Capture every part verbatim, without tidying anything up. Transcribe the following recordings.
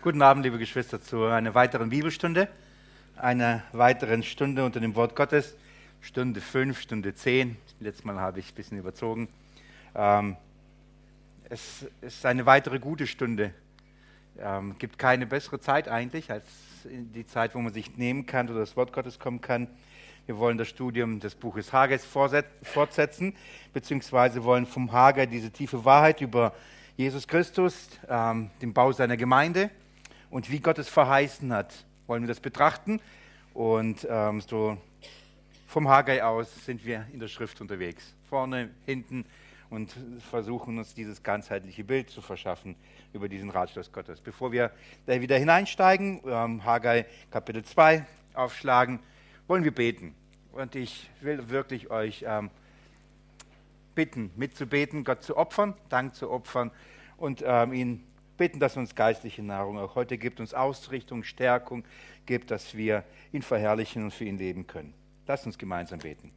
Guten Abend, liebe Geschwister, zu einer weiteren Bibelstunde, einer weiteren Stunde unter dem Wort Gottes, Stunde fünf, Stunde zehn. Letztes Mal habe ich ein bisschen überzogen. Ähm, es ist eine weitere gute Stunde. Es ähm, gibt keine bessere Zeit eigentlich, als die Zeit, wo man sich nehmen kann oder das Wort Gottes kommen kann. Wir wollen das Studium des Buches Haggai fortsetzen, beziehungsweise wollen vom Haggai diese tiefe Wahrheit über Jesus Christus, ähm, den Bau seiner Gemeinde und wie Gott es verheißen hat, wollen wir das betrachten. Und ähm, so vom Haggai aus sind wir in der Schrift unterwegs, vorne, hinten, und versuchen uns dieses ganzheitliche Bild zu verschaffen über diesen Ratschluss Gottes. Bevor wir da wieder hineinsteigen, ähm, Haggai Kapitel zwei aufschlagen, wollen wir beten. Und ich will wirklich euch ähm, bitten, mitzubeten, Gott zu opfern, Dank zu opfern und ähm, ihn bitten, dass er uns geistliche Nahrung auch heute gibt, uns Ausrichtung, Stärkung gibt, dass wir ihn verherrlichen und für ihn leben können. Lasst uns gemeinsam beten.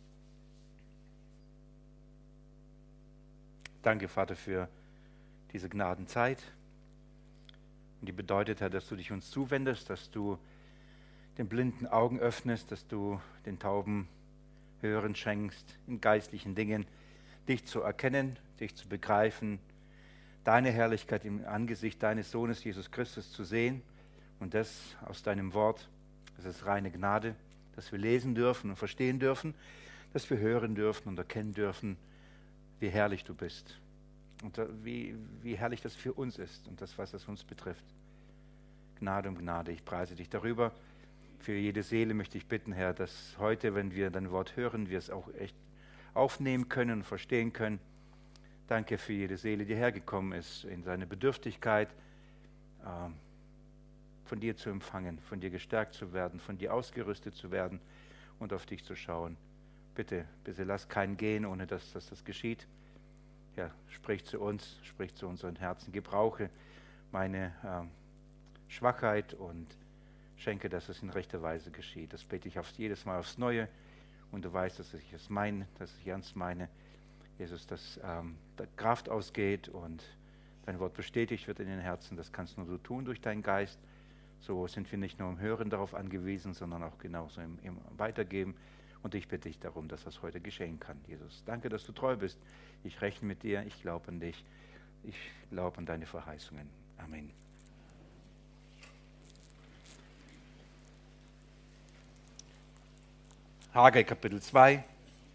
Danke, Vater, für diese Gnadenzeit. Und die bedeutet, Herr, dass du dich uns zuwendest, dass du den blinden Augen öffnest, dass du den Tauben Hören schenkst, in geistlichen Dingen, dich zu erkennen, dich zu begreifen, deine Herrlichkeit im Angesicht deines Sohnes Jesus Christus zu sehen und das aus deinem Wort. Das ist reine Gnade, dass wir lesen dürfen und verstehen dürfen, dass wir hören dürfen und erkennen dürfen, wie herrlich du bist und wie, wie herrlich das für uns ist und das, was es uns betrifft. Gnade um Gnade, ich preise dich darüber. Für jede Seele möchte ich bitten, Herr, dass heute, wenn wir dein Wort hören, wir es auch echt aufnehmen können und verstehen können. Danke für jede Seele, die hergekommen ist, in seine Bedürftigkeit, äh, von dir zu empfangen, von dir gestärkt zu werden, von dir ausgerüstet zu werden und auf dich zu schauen. Bitte, bitte lass keinen gehen, ohne dass, dass das geschieht. Ja, sprich zu uns, sprich zu unseren Herzen. Gebrauche meine äh, Schwachheit und schenke, dass es in rechter Weise geschieht. Das bete ich aufs, jedes Mal aufs Neue. Und du weißt, dass ich es meine, dass ich ernst meine. Jesus, dass ähm, da Kraft ausgeht und dein Wort bestätigt wird in den Herzen. Das kannst nur du tun durch deinen Geist. So sind wir nicht nur im Hören darauf angewiesen, sondern auch genauso im, im Weitergeben. Und ich bitte dich darum, dass das heute geschehen kann, Jesus. Danke, dass du treu bist. Ich rechne mit dir. Ich glaube an dich. Ich glaube an deine Verheißungen. Amen. Haggai Kapitel zwei.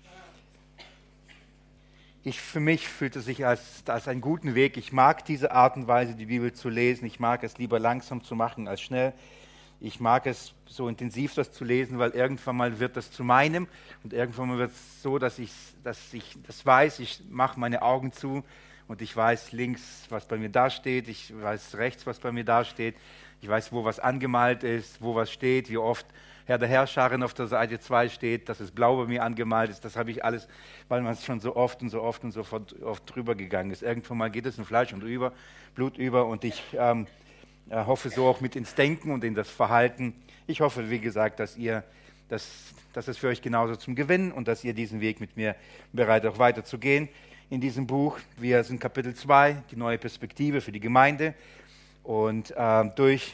Ich, für mich fühlt es sich als, als einen guten Weg. Ich mag diese Art und Weise, die Bibel zu lesen. Ich mag es lieber langsam zu machen als schnell. Ich mag es so intensiv, das zu lesen, weil irgendwann mal wird das zu meinem und irgendwann mal wird es so, dass ich, dass ich das weiß. Ich mache meine Augen zu und ich weiß links, was bei mir da steht. Ich weiß rechts, was bei mir da steht. Ich weiß, wo was angemalt ist, wo was steht, wie oft Herr der Herrscherin auf der Seite zwei steht, dass es blau bei mir angemalt ist. Das habe ich alles, weil man es schon so oft und so oft und so oft drüber gegangen ist. Irgendwann mal geht es in Fleisch und über, Blut über und ich ähm, äh, hoffe so auch mit ins Denken und in das Verhalten. Ich hoffe, wie gesagt, dass ihr, dass, dass es für euch genauso zum Gewinnen und dass ihr diesen Weg mit mir bereit auch weiterzugehen in diesem Buch. Wir sind Kapitel zwei, die neue Perspektive für die Gemeinde und äh, durch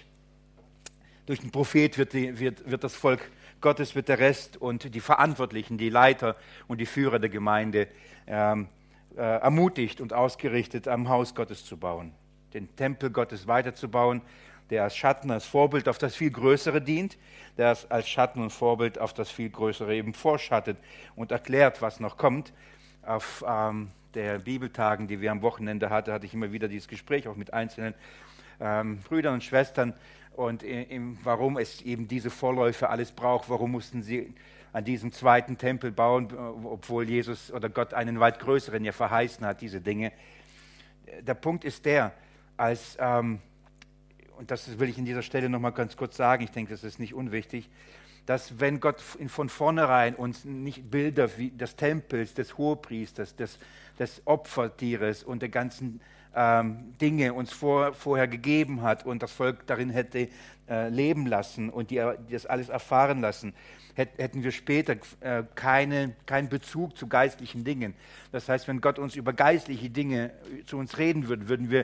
Durch den Prophet wird, die, wird, wird das Volk Gottes, wird der Rest und die Verantwortlichen, die Leiter und die Führer der Gemeinde ähm, äh, ermutigt und ausgerichtet, am Haus Gottes zu bauen, den Tempel Gottes weiterzubauen, der als Schatten, als Vorbild auf das viel Größere dient, der als Schatten und Vorbild auf das viel Größere eben vorschattet und erklärt, was noch kommt. Auf ähm, der Bibeltagen, die wir am Wochenende hatten, hatte ich immer wieder dieses Gespräch, auch mit einzelnen ähm, Brüdern und Schwestern, und im, warum es eben diese Vorläufe alles braucht, warum mussten sie an diesem zweiten Tempel bauen, obwohl Jesus oder Gott einen weit größeren ja verheißen hat, diese Dinge. Der Punkt ist der, als, ähm, und das will ich an dieser Stelle nochmal ganz kurz sagen, ich denke, das ist nicht unwichtig, dass wenn Gott von vornherein uns nicht Bilder wie des Tempels, des Hohepriesters, des, des Opfertieres und der ganzen ähm, Dinge uns vor, vorher gegeben hat und das Volk darin hätte äh, leben lassen und die, die das alles erfahren lassen, hätt, hätten wir später äh, keine, keinen Bezug zu geistlichen Dingen. Das heißt, wenn Gott uns über geistliche Dinge zu uns reden würde, würden wir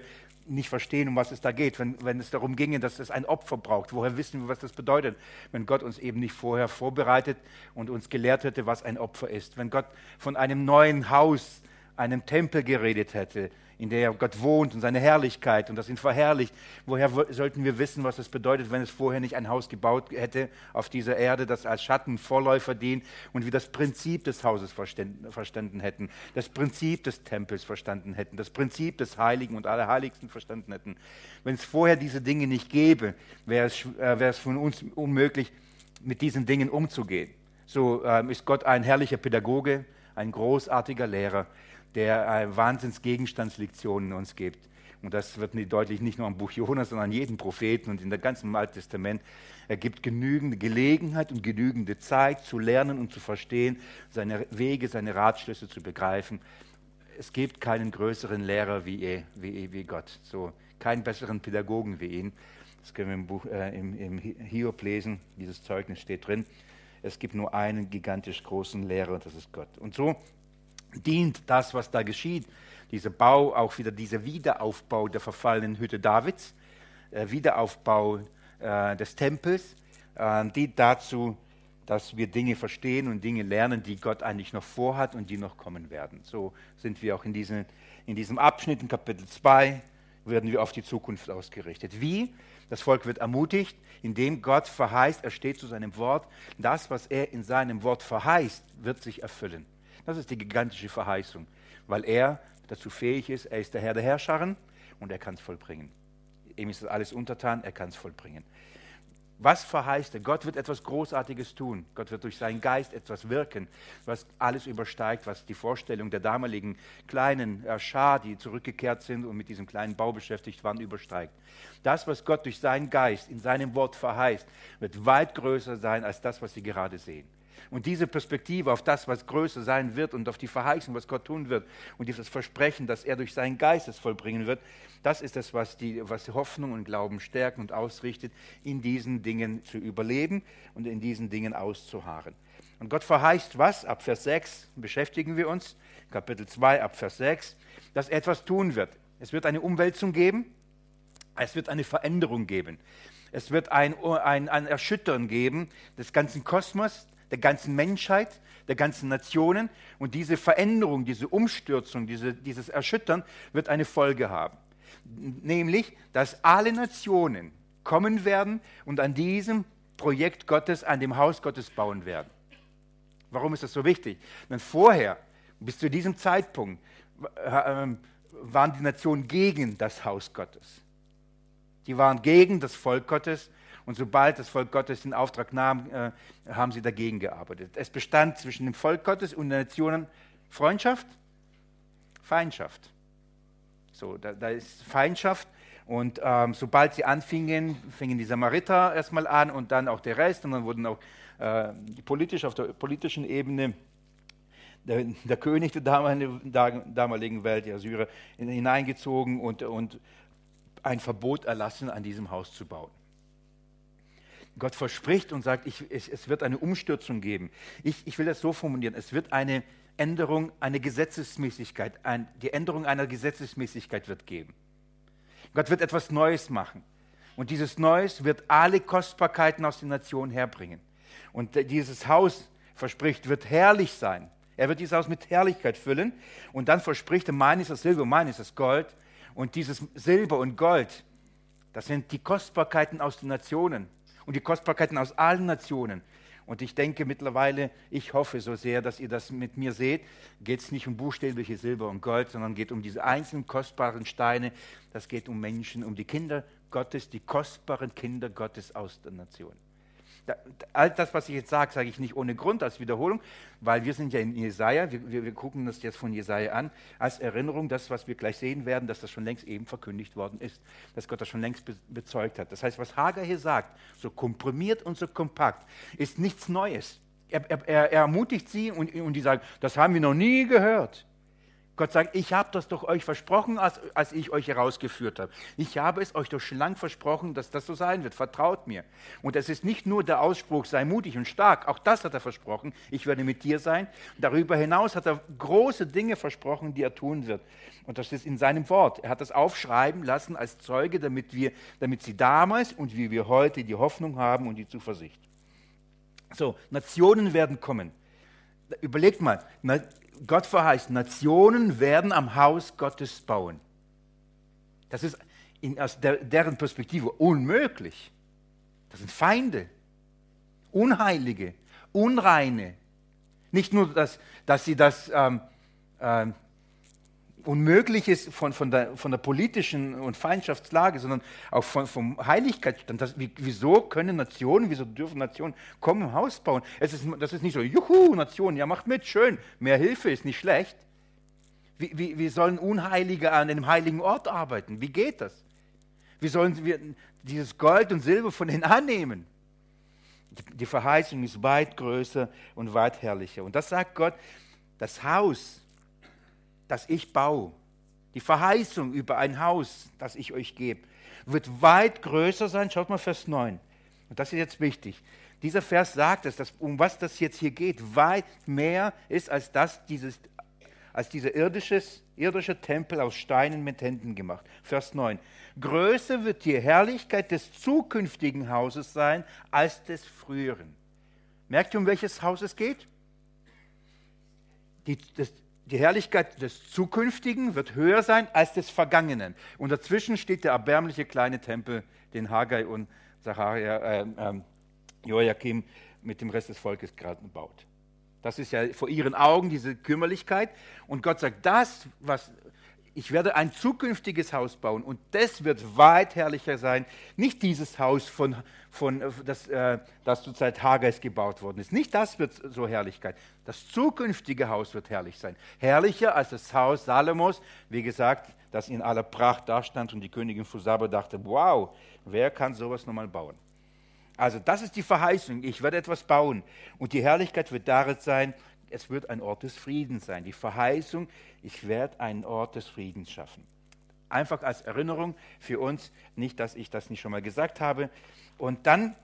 nicht verstehen, um was es da geht, wenn, wenn es darum ginge, dass es ein Opfer braucht. Woher wissen wir, was das bedeutet, wenn Gott uns eben nicht vorher vorbereitet und uns gelehrt hätte, was ein Opfer ist? Wenn Gott von einem neuen Haus, einem Tempel geredet hätte, in der Gott wohnt und seine Herrlichkeit und das ihn verherrlicht, woher w- sollten wir wissen, was es bedeutet, wenn es vorher nicht ein Haus gebaut hätte auf dieser Erde, das als Schatten Vorläufer dient und wir das Prinzip des Hauses verstanden, verstanden hätten, das Prinzip des Tempels verstanden hätten, das Prinzip des Heiligen und Allerheiligsten verstanden hätten. Wenn es vorher diese Dinge nicht gäbe, wäre es, äh, wäre es von uns unmöglich, mit diesen Dingen umzugehen. So ähm, ist Gott ein herrlicher Pädagoge, ein großartiger Lehrer, der äh, Wahnsinnsgegenstandslektionen uns gibt. Und das wird nicht deutlich nicht nur am Buch Jonas, sondern an jedem Propheten und in der ganzen Alten Testament. Er gibt genügende Gelegenheit und genügende Zeit zu lernen und zu verstehen, seine Wege, seine Ratschlüsse zu begreifen. Es gibt keinen größeren Lehrer wie, er, wie, wie Gott, so keinen besseren Pädagogen wie ihn. Das können wir im, Buch, äh, im, im Hiob lesen, dieses Zeugnis steht drin. Es gibt nur einen gigantisch großen Lehrer, das ist Gott. Und so dient das, was da geschieht, dieser Bau, auch wieder dieser Wiederaufbau der verfallenen Hütte Davids, äh, Wiederaufbau äh, des Tempels, äh, dient dazu, dass wir Dinge verstehen und Dinge lernen, die Gott eigentlich noch vorhat und die noch kommen werden. So sind wir auch in, diesen, in diesem Abschnitt, in Kapitel zwei, werden wir auf die Zukunft ausgerichtet. Wie? Das Volk wird ermutigt, indem Gott verheißt, er steht zu seinem Wort, das, was er in seinem Wort verheißt, wird sich erfüllen. Das ist die gigantische Verheißung, weil er dazu fähig ist, er ist der Herr der Herrscharen und er kann es vollbringen. Ihm ist das alles untertan, er kann es vollbringen. Was verheißt er? Gott wird etwas Großartiges tun. Gott wird durch seinen Geist etwas wirken, was alles übersteigt, was die Vorstellung der damaligen kleinen äh, Schar, die zurückgekehrt sind und mit diesem kleinen Bau beschäftigt waren, übersteigt. Das, was Gott durch seinen Geist in seinem Wort verheißt, wird weit größer sein als das, was sie gerade sehen. Und diese Perspektive auf das, was größer sein wird und auf die Verheißung, was Gott tun wird und dieses Versprechen, dass er durch seinen Geist es vollbringen wird, das ist das, was die, was die Hoffnung und Glauben stärkt und ausrichtet, in diesen Dingen zu überleben und in diesen Dingen auszuharren. Und Gott verheißt was? Ab Vers sechs beschäftigen wir uns, Kapitel zwei, ab Vers sechs, dass er etwas tun wird. Es wird eine Umwälzung geben, es wird eine Veränderung geben. Es wird ein, ein, ein Erschüttern geben des ganzen Kosmos, der ganzen Menschheit, der ganzen Nationen. Und diese Veränderung, diese Umstürzung, diese, dieses Erschüttern wird eine Folge haben. Nämlich, dass alle Nationen kommen werden und an diesem Projekt Gottes, an dem Haus Gottes bauen werden. Warum ist das so wichtig? Denn vorher, bis zu diesem Zeitpunkt, waren die Nationen gegen das Haus Gottes. Die waren gegen das Volk Gottes. Und sobald das Volk Gottes den Auftrag nahm, äh, haben sie dagegen gearbeitet. Es bestand zwischen dem Volk Gottes und den Nationen Freundschaft, Feindschaft. So, da, da ist Feindschaft. Und ähm, sobald sie anfingen, fingen die Samariter erstmal an und dann auch der Rest. Und dann wurden auch äh, politisch, auf der politischen Ebene der, der König der damaligen, damaligen Welt, die Assyrer, hineingezogen und, und ein Verbot erlassen, an diesem Haus zu bauen. Gott verspricht und sagt, ich, es, es wird eine Umstürzung geben. Ich, ich will das so formulieren, es wird eine Änderung, eine Gesetzesmäßigkeit, ein, die Änderung einer Gesetzesmäßigkeit wird geben. Gott wird etwas Neues machen. Und dieses Neues wird alle Kostbarkeiten aus den Nationen herbringen. Und dieses Haus, verspricht, wird herrlich sein. Er wird dieses Haus mit Herrlichkeit füllen. Und dann verspricht er, mein ist das Silber, mein ist das Gold. Und dieses Silber und Gold, das sind die Kostbarkeiten aus den Nationen. Und die Kostbarkeiten aus allen Nationen. Und ich denke mittlerweile, ich hoffe so sehr, dass ihr das mit mir seht, geht es nicht um buchstäbliche Silber und Gold, sondern geht um diese einzelnen kostbaren Steine. Das geht um Menschen, um die Kinder Gottes, die kostbaren Kinder Gottes aus der Nation. Da, all das, was ich jetzt sage, sage ich nicht ohne Grund als Wiederholung, weil wir sind ja in Jesaja, wir, wir, wir gucken das jetzt von Jesaja an, als Erinnerung, das, was wir gleich sehen werden, dass das schon längst eben verkündigt worden ist, dass Gott das schon längst be bezeugt hat. Das heißt, was Hagar hier sagt, so komprimiert und so kompakt, ist nichts Neues. Er, er, er ermutigt sie und, und die sagen, das haben wir noch nie gehört. Gott sagt, ich habe das doch euch versprochen, als, als ich euch herausgeführt habe. Ich habe es euch doch schon lang versprochen, dass das so sein wird. Vertraut mir. Und es ist nicht nur der Ausspruch, sei mutig und stark. Auch das hat er versprochen. Ich werde mit dir sein. Darüber hinaus hat er große Dinge versprochen, die er tun wird. Und das ist in seinem Wort. Er hat das aufschreiben lassen als Zeuge, damit, wir, damit sie damals und wie wir heute die Hoffnung haben und die Zuversicht. So, Nationen werden kommen. Überlegt mal, Gott verheißt, Nationen werden am Haus Gottes bauen. Das ist in, aus der, deren Perspektive unmöglich. Das sind Feinde, Unheilige, Unreine. Nicht nur, dass, dass sie das ähm, ähm, unmöglich ist von, von, der, von der politischen und Feindschaftslage, sondern auch von, vom Heiligkeitsstand. Das, wie, wieso können Nationen, wieso dürfen Nationen kommen und Haus bauen? Es ist, das ist nicht so, juhu, Nationen, ja macht mit, schön, mehr Hilfe ist nicht schlecht. Wie, wie, wie sollen Unheilige an einem heiligen Ort arbeiten? Wie geht das? Wie sollen wir dieses Gold und Silber von ihnen annehmen? Die, die Verheißung ist weit größer und weit herrlicher. Und das sagt Gott, das Haus, das ich baue, die Verheißung über ein Haus, das ich euch gebe, wird weit größer sein. Schaut mal Vers neun. Und das ist jetzt wichtig. Dieser Vers sagt es, dass, um was das jetzt hier geht, weit mehr ist als, das, dieses, als dieser irdisches, irdische Tempel aus Steinen mit Händen gemacht. Vers neun. Größer wird die Herrlichkeit des zukünftigen Hauses sein als des früheren. Merkt ihr, um welches Haus es geht? Die, das, Die Herrlichkeit des Zukünftigen wird höher sein als des Vergangenen. Und dazwischen steht der erbärmliche kleine Tempel, den Haggai und Zacharia, äh, äh, Joachim mit dem Rest des Volkes gerade baut. Das ist ja vor ihren Augen diese Kümmerlichkeit. Und Gott sagt, das, was ich werde ein zukünftiges Haus bauen und das wird weit herrlicher sein. Nicht dieses Haus, von, von, das, äh, das zur Zeit Haggais gebaut worden ist. Nicht das wird so Herrlichkeit. Das zukünftige Haus wird herrlich sein. Herrlicher als das Haus Salomos, wie gesagt, das in aller Pracht dastand und die Königin von Saba dachte, wow, wer kann sowas nochmal bauen? Also das ist die Verheißung, ich werde etwas bauen und die Herrlichkeit wird darin sein, es wird ein Ort des Friedens sein. Die Verheißung, ich werde einen Ort des Friedens schaffen. Einfach als Erinnerung für uns, nicht, dass ich das nicht schon mal gesagt habe. Und dann,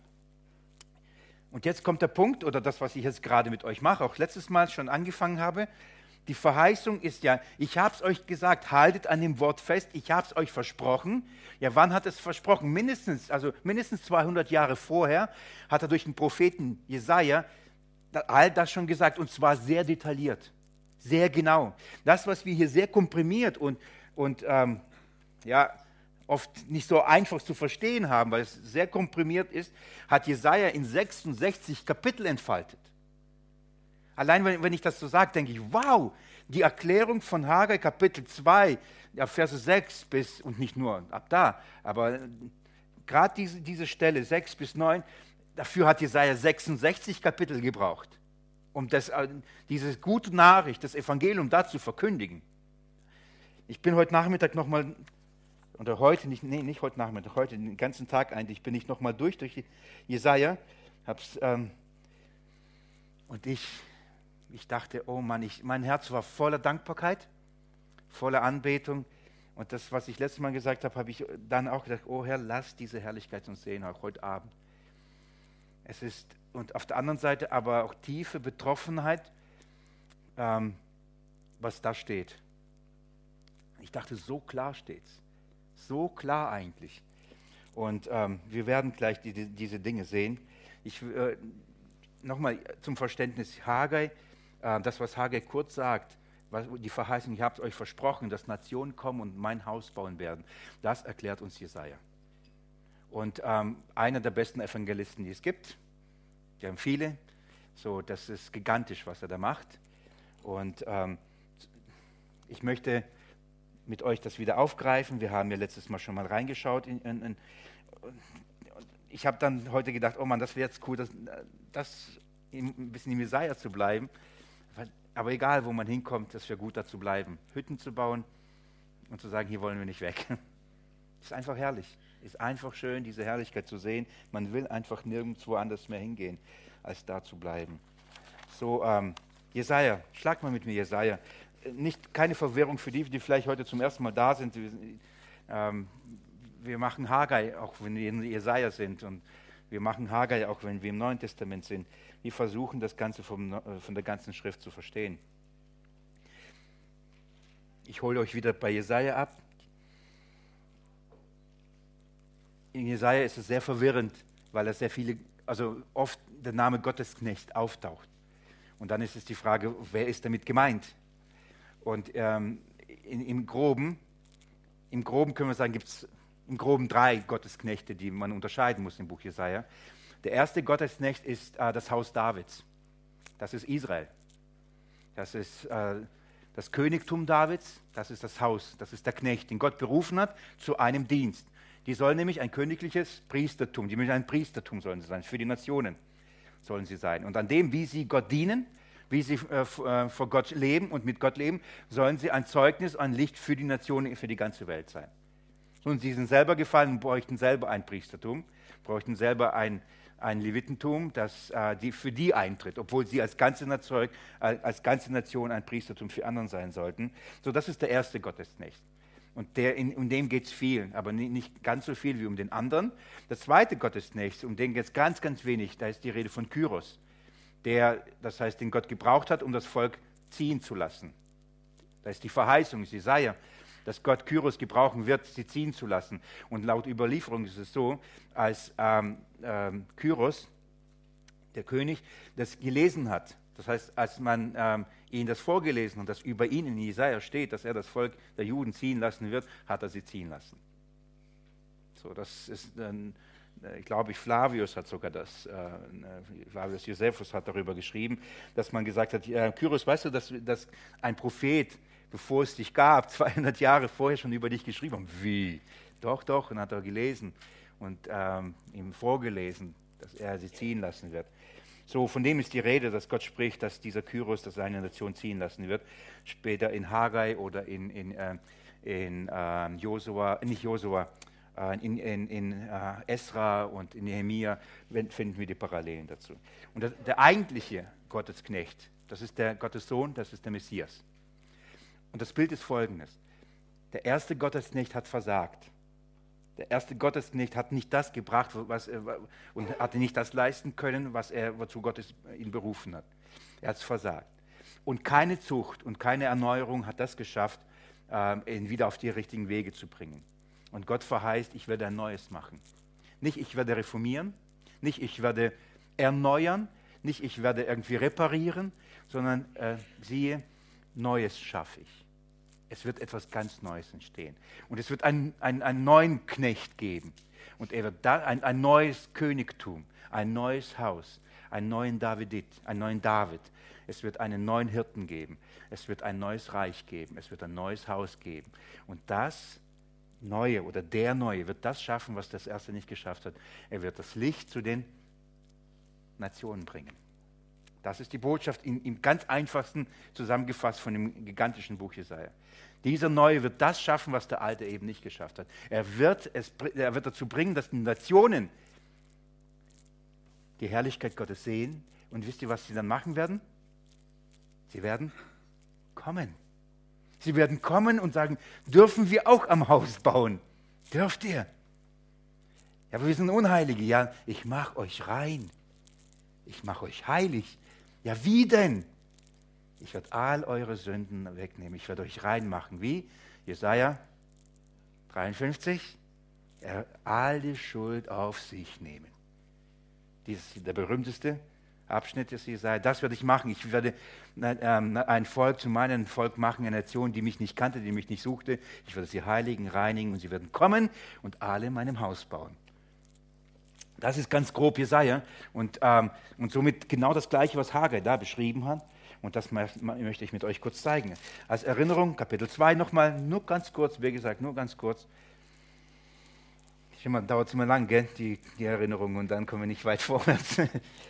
und jetzt kommt der Punkt, oder das, was ich jetzt gerade mit euch mache, auch letztes Mal schon angefangen habe, die Verheißung ist ja, ich habe es euch gesagt, haltet an dem Wort fest, ich habe es euch versprochen. Ja, wann hat es versprochen? Mindestens, also mindestens zweihundert Jahre vorher hat er durch den Propheten Jesaja all das schon gesagt, und zwar sehr detailliert, sehr genau. Das, was wir hier sehr komprimiert und, und ähm, ja, oft nicht so einfach zu verstehen haben, weil es sehr komprimiert ist, hat Jesaja in sechsundsechzig Kapitel entfaltet. Allein wenn, wenn ich das so sage, denke ich, wow, die Erklärung von Haggai Kapitel zwei, ja, Verse sechs bis, und nicht nur ab da, aber gerade diese, diese Stelle, sechs bis neun, dafür hat Jesaja sechsundsechzig Kapitel gebraucht, um das, diese gute Nachricht, das Evangelium da zu verkündigen. Ich bin heute Nachmittag nochmal, oder heute, nicht, nee, nicht heute Nachmittag, heute den ganzen Tag eigentlich, bin ich nochmal durch, durch Jesaja, hab's, ähm, und ich, ich dachte, oh Mann, ich, mein Herz war voller Dankbarkeit, voller Anbetung. Und das, was ich letztes Mal gesagt habe, habe ich dann auch gedacht, oh Herr, lass diese Herrlichkeit uns sehen, auch heute Abend. Es ist, und auf der anderen Seite aber auch tiefe Betroffenheit, ähm, was da steht. Ich dachte, so klar steht's. So klar eigentlich. Und ähm, wir werden gleich die, die, diese Dinge sehen. Ich, äh, nochmal zum Verständnis, Haggai, äh, das, was Haggai kurz sagt, was, die Verheißung, ich habe es euch versprochen, dass Nationen kommen und mein Haus bauen werden, das erklärt uns Jesaja. Und ähm, einer der besten Evangelisten, die es gibt, die haben viele, so, das ist gigantisch, was er da macht. Und ähm, ich möchte mit euch das wieder aufgreifen. Wir haben ja letztes Mal schon mal reingeschaut. In, in, in, ich habe dann heute gedacht, oh Mann, das wäre jetzt cool, das, das ein bisschen im Jesaja zu bleiben. Aber egal, wo man hinkommt, das wäre gut, da zu bleiben. Hütten zu bauen und zu sagen, hier wollen wir nicht weg. Ist einfach herrlich. Ist einfach schön, diese Herrlichkeit zu sehen. Man will einfach nirgendwo anders mehr hingehen, als da zu bleiben. So, ähm, Jesaja, schlag mal mit mir Jesaja nicht, keine Verwirrung für die, die vielleicht heute zum ersten Mal da sind. Wir, ähm, wir machen Haggai, auch wenn wir in Jesaja sind, und wir machen Haggai, auch wenn wir im Neuen Testament sind. Wir versuchen, das Ganze vom, von der ganzen Schrift zu verstehen. Ich hole euch wieder bei Jesaja ab. In Jesaja ist es sehr verwirrend, weil er sehr viele, also oft der Name Gottesknecht auftaucht. Und dann ist es die Frage, wer ist damit gemeint? Und ähm, in, im Groben, im Groben können wir sagen, gibt es im Groben drei Gottesknechte, die man unterscheiden muss im Buch Jesaja. Der erste Gottesknecht ist äh, das Haus Davids. Das ist Israel. Das ist äh, das Königtum Davids. Das ist das Haus. Das ist der Knecht, den Gott berufen hat zu einem Dienst. Die sollen nämlich ein königliches Priestertum, die müssen ein Priestertum sollen sie sein, für die Nationen sollen sie sein. Und an dem, wie sie Gott dienen, wie sie äh, vor Gott leben und mit Gott leben, sollen sie ein Zeugnis, ein Licht für die Nationen, für die ganze Welt sein. Und sie sind selber gefallen und bräuchten selber ein Priestertum, bräuchten selber ein, ein Levitentum, das äh, die, für die eintritt, obwohl sie als ganze, Nation, äh, als ganze Nation ein Priestertum für anderen sein sollten. So, das ist der erste Gottesknecht. Und der, in, um den geht es viel, aber nicht, nicht ganz so viel wie um den anderen. Der zweite Gottesknecht, um den geht es ganz, ganz wenig, da ist die Rede von Kyros, der, das heißt, den Gott gebraucht hat, um das Volk ziehen zu lassen. Da ist die Verheißung, Jesaja, dass Gott Kyros gebrauchen wird, sie ziehen zu lassen. Und laut Überlieferung ist es so, als ähm, ähm, Kyros, der König, das gelesen hat, das heißt, als man ähm, ihn das vorgelesen hat, dass über ihn in Jesaja steht, dass er das Volk der Juden ziehen lassen wird, hat er sie ziehen lassen. So, das ist, äh, ich glaube, Flavius hat sogar das, äh, Flavius Josephus hat darüber geschrieben, dass man gesagt hat, äh, Kyros, weißt du, dass, dass ein Prophet, bevor es dich gab, zweihundert Jahre vorher schon über dich geschrieben hat. Wie? Doch, doch, und hat er gelesen und ähm, ihm vorgelesen, dass er sie ziehen lassen wird. So, von dem ist die Rede, dass Gott spricht, dass dieser Kyros, dass seine Nation ziehen lassen wird. Später in Haggai oder in, in, äh, in äh, Josua, nicht Josua, äh, in, in, in äh, Esra und in Nehemia finden wir die Parallelen dazu. Und das, der eigentliche Gottesknecht, das ist der Gottessohn, das ist der Messias. Und das Bild ist folgendes. Der erste Gottesknecht hat versagt. Der erste Gottesknecht hat nicht das gebracht, was er, und hatte nicht das leisten können, was er, wozu Gott ihn berufen hat. Er hat es versagt. Und keine Zucht und keine Erneuerung hat das geschafft, ihn wieder auf die richtigen Wege zu bringen. Und Gott verheißt, ich werde ein Neues machen. Nicht ich werde reformieren, nicht ich werde erneuern, nicht ich werde irgendwie reparieren, sondern äh, siehe, Neues schaffe ich. Es wird etwas ganz Neues entstehen. Und es wird einen, einen, einen neuen Knecht geben. Und er wird da, ein, ein neues Königtum, ein neues Haus, einen neuen Davidit, einen neuen David. Es wird einen neuen Hirten geben. Es wird ein neues Reich geben. Es wird ein neues Haus geben. Und das Neue oder der Neue wird das schaffen, was das Erste nicht geschafft hat. Er wird das Licht zu den Nationen bringen. Das ist die Botschaft im, im ganz einfachsten zusammengefasst von dem gigantischen Buch Jesaja. Dieser Neue wird das schaffen, was der Alte eben nicht geschafft hat. Er wird, es, er wird dazu bringen, dass die Nationen die Herrlichkeit Gottes sehen. Und wisst ihr, was sie dann machen werden? Sie werden kommen. Sie werden kommen und sagen, dürfen wir auch am Haus bauen? Dürft ihr? Ja, aber wir sind Unheilige. Ja, ich mache euch rein. Ich mache euch heilig. Ja, wie denn? Ich werde all eure Sünden wegnehmen. Ich werde euch reinmachen. Wie? Jesaja dreiundfünfzig. Er all die Schuld auf sich nehmen. Dies ist der berühmteste Abschnitt des Jesaja. Das werde ich machen. Ich werde ähm, ein Volk zu meinem Volk machen, eine Nation, die mich nicht kannte, die mich nicht suchte. Ich werde sie heiligen, reinigen und sie werden kommen und alle in meinem Haus bauen. Das ist ganz grob Jesaja und, ähm, und somit genau das Gleiche, was Haggai da beschrieben hat. Und das möchte ich mit euch kurz zeigen. Als Erinnerung, Kapitel zwei nochmal, nur ganz kurz, wie gesagt, nur ganz kurz. Immer, dauert es immer lang, gell, die, die Erinnerung, und dann kommen wir nicht weit vorwärts.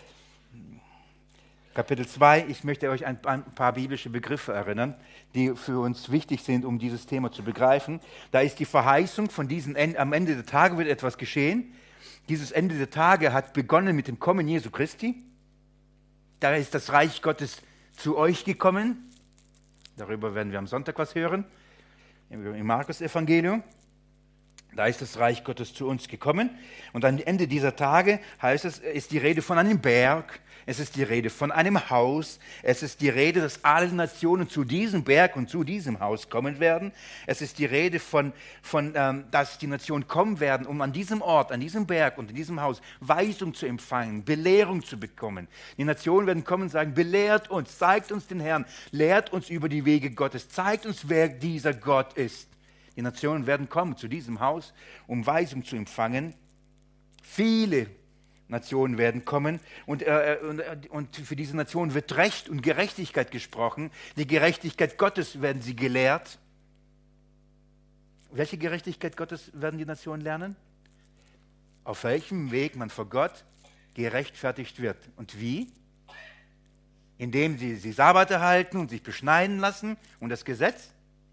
Kapitel zwei, ich möchte euch ein, ein paar biblische Begriffe erinnern, die für uns wichtig sind, um dieses Thema zu begreifen. Da ist die Verheißung von diesen, am Ende der Tage wird etwas geschehen. Dieses Ende der Tage hat begonnen mit dem Kommen Jesu Christi. Da ist das Reich Gottes zu euch gekommen. Darüber werden wir am Sonntag was hören, im Markus-Evangelium. Da ist das Reich Gottes zu uns gekommen. Und am Ende dieser Tage heißt es, ist die Rede von einem Berg, es ist die Rede von einem Haus, es ist die Rede, dass alle Nationen zu diesem Berg und zu diesem Haus kommen werden. Es ist die Rede von, von ähm, dass die Nationen kommen werden, um an diesem Ort, an diesem Berg und in diesem Haus Weisung zu empfangen, Belehrung zu bekommen. Die Nationen werden kommen und sagen, belehrt uns, zeigt uns den Herrn, lehrt uns über die Wege Gottes, zeigt uns, wer dieser Gott ist. Die Nationen werden kommen zu diesem Haus, um Weisung zu empfangen. Viele Nationen werden kommen und, äh, und, und für diese Nationen wird Recht und Gerechtigkeit gesprochen. Die Gerechtigkeit Gottes werden sie gelehrt. Welche Gerechtigkeit Gottes werden die Nationen lernen? Auf welchem Weg man vor Gott gerechtfertigt wird. Und wie? Indem sie die Sabbat erhalten und sich beschneiden lassen und das Gesetz?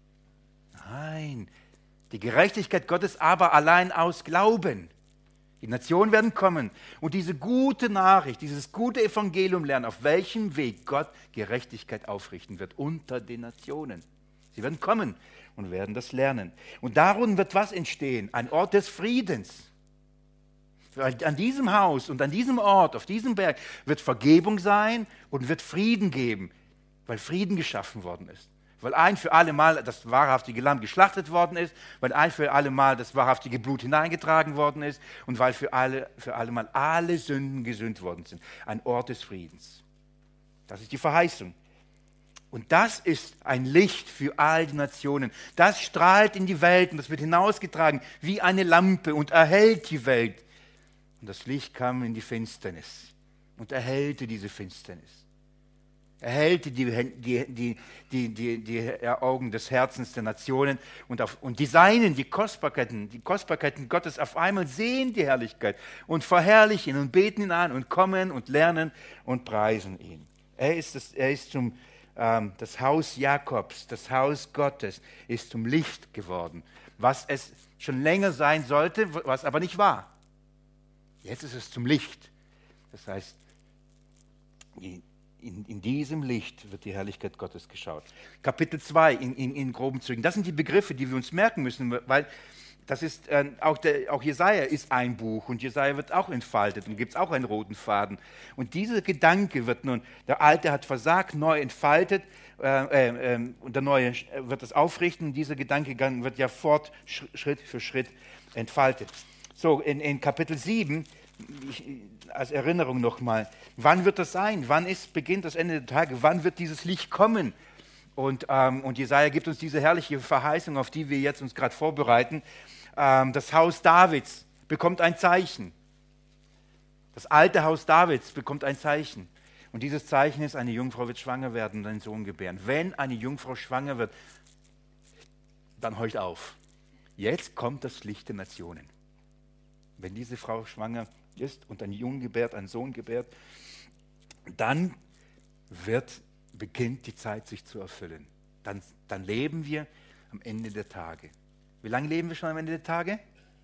Nein, die Gerechtigkeit Gottes aber allein aus Glauben. Die Nationen werden kommen und diese gute Nachricht, dieses gute Evangelium lernen, auf welchem Weg Gott Gerechtigkeit aufrichten wird unter den Nationen. Sie werden kommen und werden das lernen. Und darum wird was entstehen? Ein Ort des Friedens. An diesem Haus und an diesem Ort, auf diesem Berg, wird Vergebung sein und wird Frieden geben, weil Frieden geschaffen worden ist. Weil ein für alle Mal das wahrhaftige Lamm geschlachtet worden ist, weil ein für alle Mal das wahrhaftige Blut hineingetragen worden ist und weil für alle, für alle Mal alle Sünden gesühnt worden sind. Ein Ort des Friedens. Das ist die Verheißung. Und das ist ein Licht für all die Nationen. Das strahlt in die Welt und das wird hinausgetragen wie eine Lampe und erhellt die Welt. Und das Licht kam in die Finsternis und erhellte diese Finsternis. Erhellte die, die, die, die, die, die Augen des Herzens der Nationen und, auf, und die Seinen, die Kostbarkeiten, die Kostbarkeiten Gottes auf einmal sehen die Herrlichkeit und verherrlichen ihn und beten ihn an und kommen und lernen und preisen ihn. Er ist, das, er ist zum, ähm, das Haus Jakobs, das Haus Gottes ist zum Licht geworden, was es schon länger sein sollte, was aber nicht war. Jetzt ist es zum Licht. Das heißt, die In, in diesem Licht wird die Herrlichkeit Gottes geschaut. Kapitel zwei in, in, in groben Zügen. Das sind die Begriffe, die wir uns merken müssen, weil das ist, äh, auch, der, auch Jesaja ist ein Buch und Jesaja wird auch entfaltet und gibt es auch einen roten Faden. Und dieser Gedanke wird nun, der Alte hat versagt, neu entfaltet äh, äh, und der Neue wird es aufrichten. Und dieser Gedanke wird ja fort, Schritt für Schritt entfaltet. So, in, in Kapitel sieben, Ich, als Erinnerung nochmal, wann wird das sein? Wann ist, beginnt das Ende der Tage? Wann wird dieses Licht kommen? Und, ähm, und Jesaja gibt uns diese herrliche Verheißung, auf die wir jetzt uns gerade vorbereiten. Ähm, das Haus Davids bekommt ein Zeichen. Das alte Haus Davids bekommt ein Zeichen. Und dieses Zeichen ist, eine Jungfrau wird schwanger werden und einen Sohn gebären. Wenn eine Jungfrau schwanger wird, dann heult auf. Jetzt kommt das Licht der Nationen. Wenn diese Frau schwanger ist und einen Jungen gebärt, einen Sohn gebärt, dann wird, beginnt die Zeit sich zu erfüllen. Dann, dann leben wir am Ende der Tage. Wie lange leben wir schon am Ende der Tage?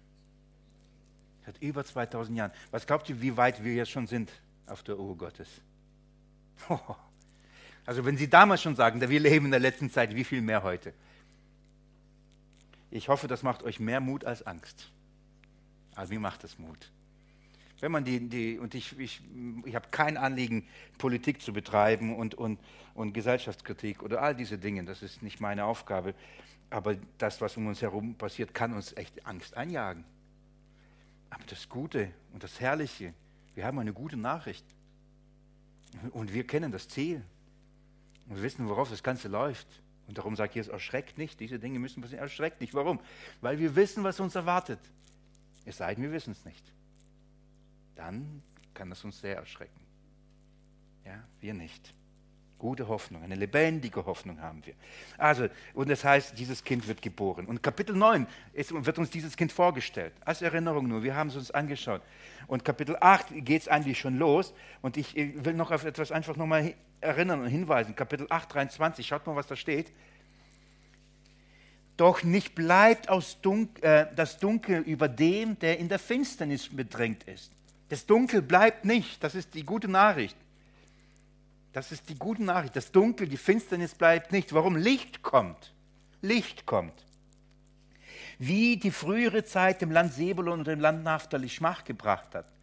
Seit über zweitausend Jahren. Was glaubt ihr, wie weit wir jetzt schon sind auf der Uhr Gottes? Also wenn Sie damals schon sagen, wir leben in der letzten Zeit, wie viel mehr heute? Ich hoffe, das macht euch mehr Mut als Angst. Also mir macht das Mut. Wenn man die, die und ich, ich, ich habe kein Anliegen, Politik zu betreiben und, und, und Gesellschaftskritik oder all diese Dinge, das ist nicht meine Aufgabe. Aber das, was um uns herum passiert, kann uns echt Angst einjagen. Aber das Gute und das Herrliche, wir haben eine gute Nachricht. Und wir kennen das Ziel. Und wir wissen, worauf das Ganze läuft. Und darum sagt Jesus, erschreckt nicht, diese Dinge müssen passieren, erschreckt nicht. Warum? Weil wir wissen, was uns erwartet. Es sei denn, wir wissen es nicht. Dann kann das uns sehr erschrecken. Ja, wir nicht. Gute Hoffnung, eine lebendige Hoffnung haben wir. Also, und das heißt, dieses Kind wird geboren. Und Kapitel neun ist, wird uns dieses Kind vorgestellt. Als Erinnerung nur, wir haben es uns angeschaut. Und Kapitel acht geht es eigentlich schon los. Und ich will noch auf etwas einfach nochmal erinnern und hinweisen. Kapitel acht, dreiundzwanzig, schaut mal, was da steht. Doch nicht bleibt aus Dun- äh, das Dunkel über dem, der in der Finsternis bedrängt ist. Das Dunkel bleibt nicht, das ist die gute Nachricht. Das ist die gute Nachricht. Das Dunkel, die Finsternis bleibt nicht. Warum? Licht kommt. Licht kommt. Wie die frühere Zeit dem Land Sebulon und dem Land Naphtali Schmach gebracht hat,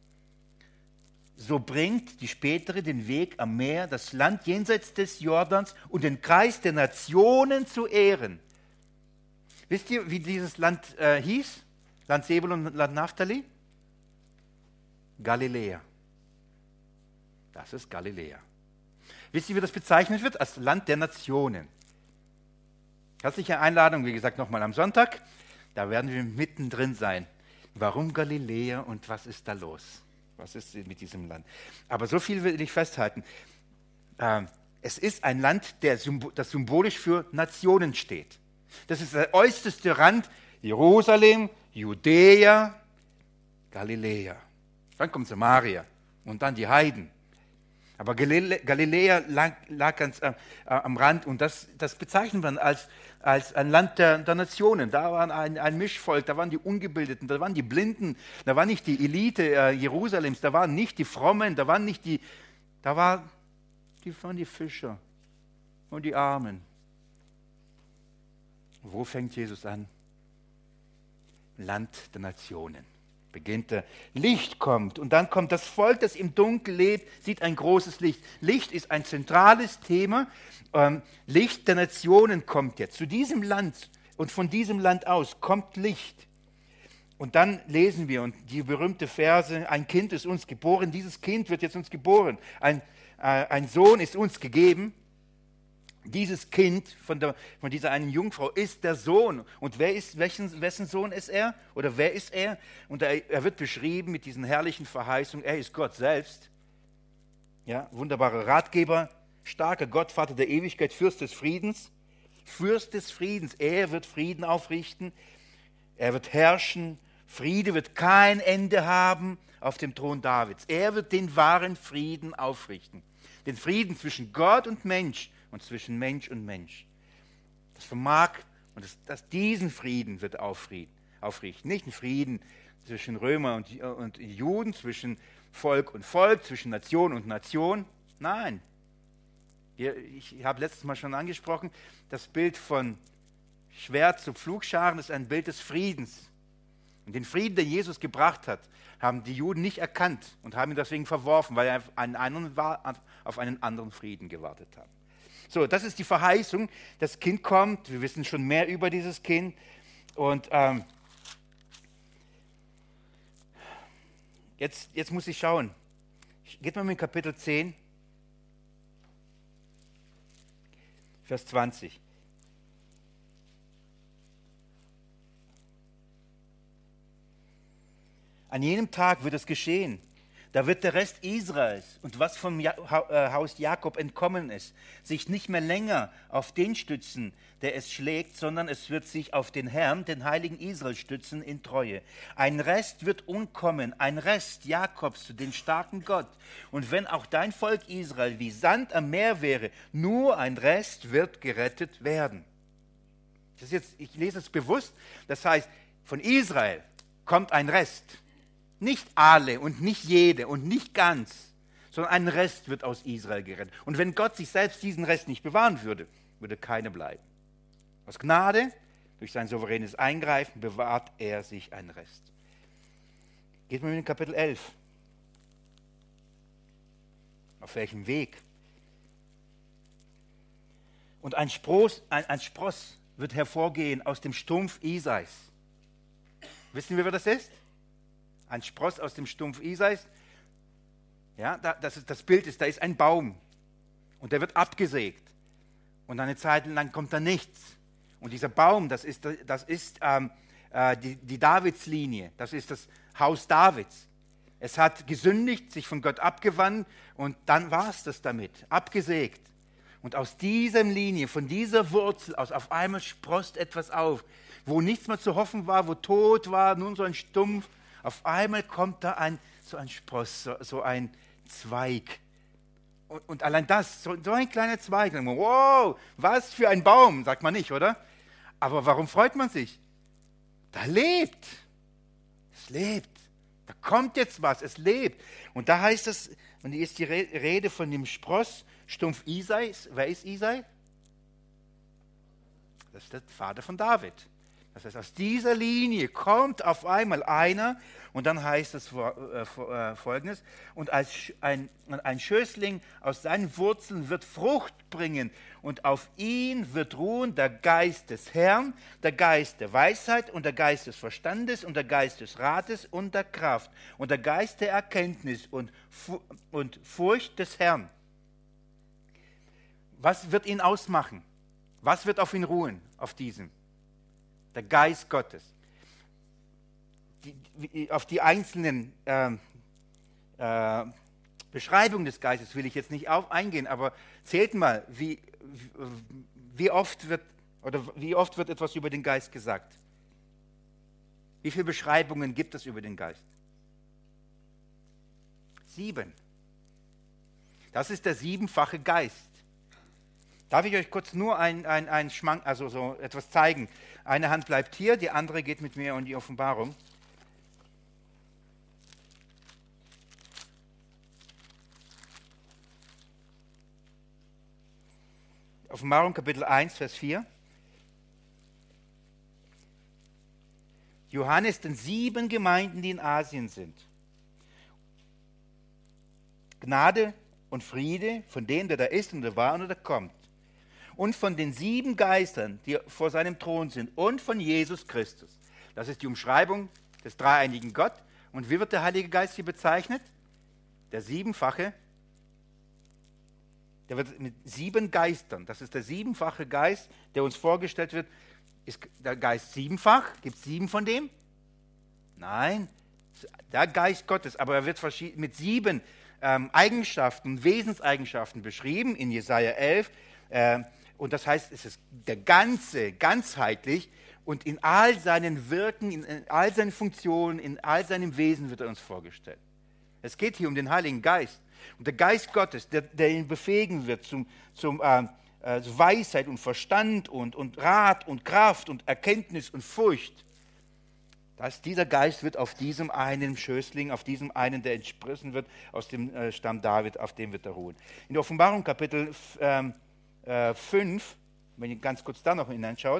so bringt die spätere den Weg am Meer, das Land jenseits des Jordans und den Kreis der Nationen zu ehren. Wisst ihr, wie dieses Land äh, hieß? Land Sebulon und Land Naphtali? Galiläa. Das ist Galiläa. Wisst ihr, wie das bezeichnet wird? Als Land der Nationen. Herzliche Einladung, wie gesagt, nochmal am Sonntag. Da werden wir mittendrin sein. Warum Galiläa und was ist da los? Was ist mit diesem Land? Aber so viel will ich festhalten. Ähm, es ist ein Land, der, das symbolisch für Nationen steht. Das ist der äußerste Rand, Jerusalem, Judäa, Galiläa. Dann kommt Samaria und dann die Heiden. Aber Galiläa lag, lag ganz äh, am Rand und das, das bezeichnet man als, als ein Land der, der Nationen. Da war ein, ein Mischvolk, da waren die Ungebildeten, da waren die Blinden, da war nicht die Elite äh, Jerusalems, da waren nicht die Frommen, da waren nicht die, da war, die waren die Fischer und die Armen. Wo fängt Jesus an? Land der Nationen. Beginnt er, Licht kommt und dann kommt das Volk, das im Dunkel lebt, sieht ein großes Licht. Licht ist ein zentrales Thema. Ähm, Licht der Nationen kommt jetzt. Zu diesem Land und von diesem Land aus kommt Licht. Und dann lesen wir und die berühmte Verse, ein Kind ist uns geboren, dieses Kind wird jetzt uns geboren. Ein, äh, ein Sohn ist uns gegeben. Dieses Kind von, der, von dieser einen Jungfrau ist der Sohn. Und wer ist, welchen, wessen Sohn ist er? Oder wer ist er? Und er, er wird beschrieben mit diesen herrlichen Verheißungen. Er ist Gott selbst. Ja, wunderbarer Ratgeber, starker Gott, Vater der Ewigkeit, Fürst des Friedens. Fürst des Friedens. Er wird Frieden aufrichten. Er wird herrschen. Friede wird kein Ende haben auf dem Thron Davids. Er wird den wahren Frieden aufrichten. Den Frieden zwischen Gott und Mensch. Und zwischen Mensch und Mensch. Das vermag, und das, das, diesen Frieden wird aufrichten. Nicht einen Frieden zwischen Römer und, und Juden, zwischen Volk und Volk, zwischen Nation und Nation. Nein. Ich, ich habe letztes Mal schon angesprochen, das Bild von Schwert zu Pflugscharen ist ein Bild des Friedens. Und den Frieden, den Jesus gebracht hat, haben die Juden nicht erkannt und haben ihn deswegen verworfen, weil er einen anderen, auf einen anderen Frieden gewartet haben. So, das ist die Verheißung. Das Kind kommt. Wir wissen schon mehr über dieses Kind. Und ähm, jetzt, jetzt muss ich schauen. Geht mal mit Kapitel zehn, Vers zwanzig. An jenem Tag wird es geschehen. Da wird der Rest Israels und was vom Haus Jakob entkommen ist, sich nicht mehr länger auf den stützen, der es schlägt, sondern es wird sich auf den Herrn, den Heiligen Israel, stützen in Treue. Ein Rest wird umkommen, ein Rest Jakobs, den starken Gott. Und wenn auch dein Volk Israel wie Sand am Meer wäre, nur ein Rest wird gerettet werden. Das ist jetzt, ich lese es bewusst, das heißt, von Israel kommt ein Rest. Nicht alle und nicht jede und nicht ganz, sondern ein Rest wird aus Israel gerettet. Und wenn Gott sich selbst diesen Rest nicht bewahren würde, würde keiner bleiben. Aus Gnade, durch sein souveränes Eingreifen, bewahrt er sich einen Rest. Geht mal in Kapitel elf. Auf welchem Weg? Und ein Spross, ein, ein Spross wird hervorgehen aus dem Stumpf Isais. Wissen wir, wer das ist? Ein Spross aus dem Stumpf Isais. Ja, da, das, ist, das Bild ist, da ist ein Baum und der wird abgesägt und eine Zeit lang kommt da nichts. Und dieser Baum, das ist, das ist ähm, äh, die, die Davidslinie, das ist das Haus Davids. Es hat gesündigt, sich von Gott abgewandt und dann war es das damit, abgesägt. Und aus dieser Linie, von dieser Wurzel aus, auf einmal sproßt etwas auf, wo nichts mehr zu hoffen war, wo Tod war, nun so ein Stumpf. Auf einmal kommt da ein, so ein Spross, so, so ein Zweig. Und, und allein das, so, so ein kleiner Zweig. Wow, was für ein Baum, sagt man nicht, oder? Aber warum freut man sich? Da lebt. Es lebt. Da kommt jetzt was, es lebt. Und da heißt es, und hier ist die Rede von dem Sprossstumpf Isai. Wer ist Isai? Das ist der Vater von David. Das heißt, aus dieser Linie kommt auf einmal einer, und dann heißt es Folgendes: Und als ein, ein Schößling aus seinen Wurzeln wird Frucht bringen, und auf ihn wird ruhen der Geist des Herrn, der Geist der Weisheit und der Geist des Verstandes und der Geist des Rates und der Kraft und der Geist der Erkenntnis und, und Furcht des Herrn. Was wird ihn ausmachen? Was wird auf ihn ruhen, auf diesem? Der Geist Gottes. Die, auf die einzelnen äh, äh, Beschreibungen des Geistes will ich jetzt nicht auf, eingehen, aber zählt mal, wie, wie, oft wird, oder wie oft wird etwas über den Geist gesagt? Wie viele Beschreibungen gibt es über den Geist? Sieben. Das ist der siebenfache Geist. Darf ich euch kurz nur ein, ein, ein Schmank, also so etwas zeigen? Eine Hand bleibt hier, die andere geht mit mir in die Offenbarung. Offenbarung Kapitel eins, Vers vier. Johannes den sieben Gemeinden, die in Asien sind. Gnade und Friede von dem, der da ist und der war und der kommt. Und von den sieben Geistern, die vor seinem Thron sind, und von Jesus Christus. Das ist die Umschreibung des dreieinigen Gott. Und wie wird der Heilige Geist hier bezeichnet? Der siebenfache, der wird mit sieben Geistern, das ist der siebenfache Geist, der uns vorgestellt wird. Ist der Geist siebenfach? Gibt es sieben von dem? Nein, der Geist Gottes, aber er wird mit sieben ähm, Eigenschaften, Wesenseigenschaften beschrieben in Jesaja elf. Äh, Und das heißt, es ist der ganze, ganzheitlich, und in all seinen Wirken, in all seinen Funktionen, in all seinem Wesen wird er uns vorgestellt. Es geht hier um den Heiligen Geist. Und der Geist Gottes, der, der ihn befähigen wird zum, zum äh, äh, Weisheit und Verstand und, und Rat und Kraft und Erkenntnis und Furcht. Das, dieser Geist wird auf diesem einen Schößling, auf diesem einen, der entsprossen wird, aus dem äh, Stamm David, auf dem wird er ruhen. In der Offenbarung Kapitel ähm, fünf, wenn ihr ganz kurz da noch hineinschaut,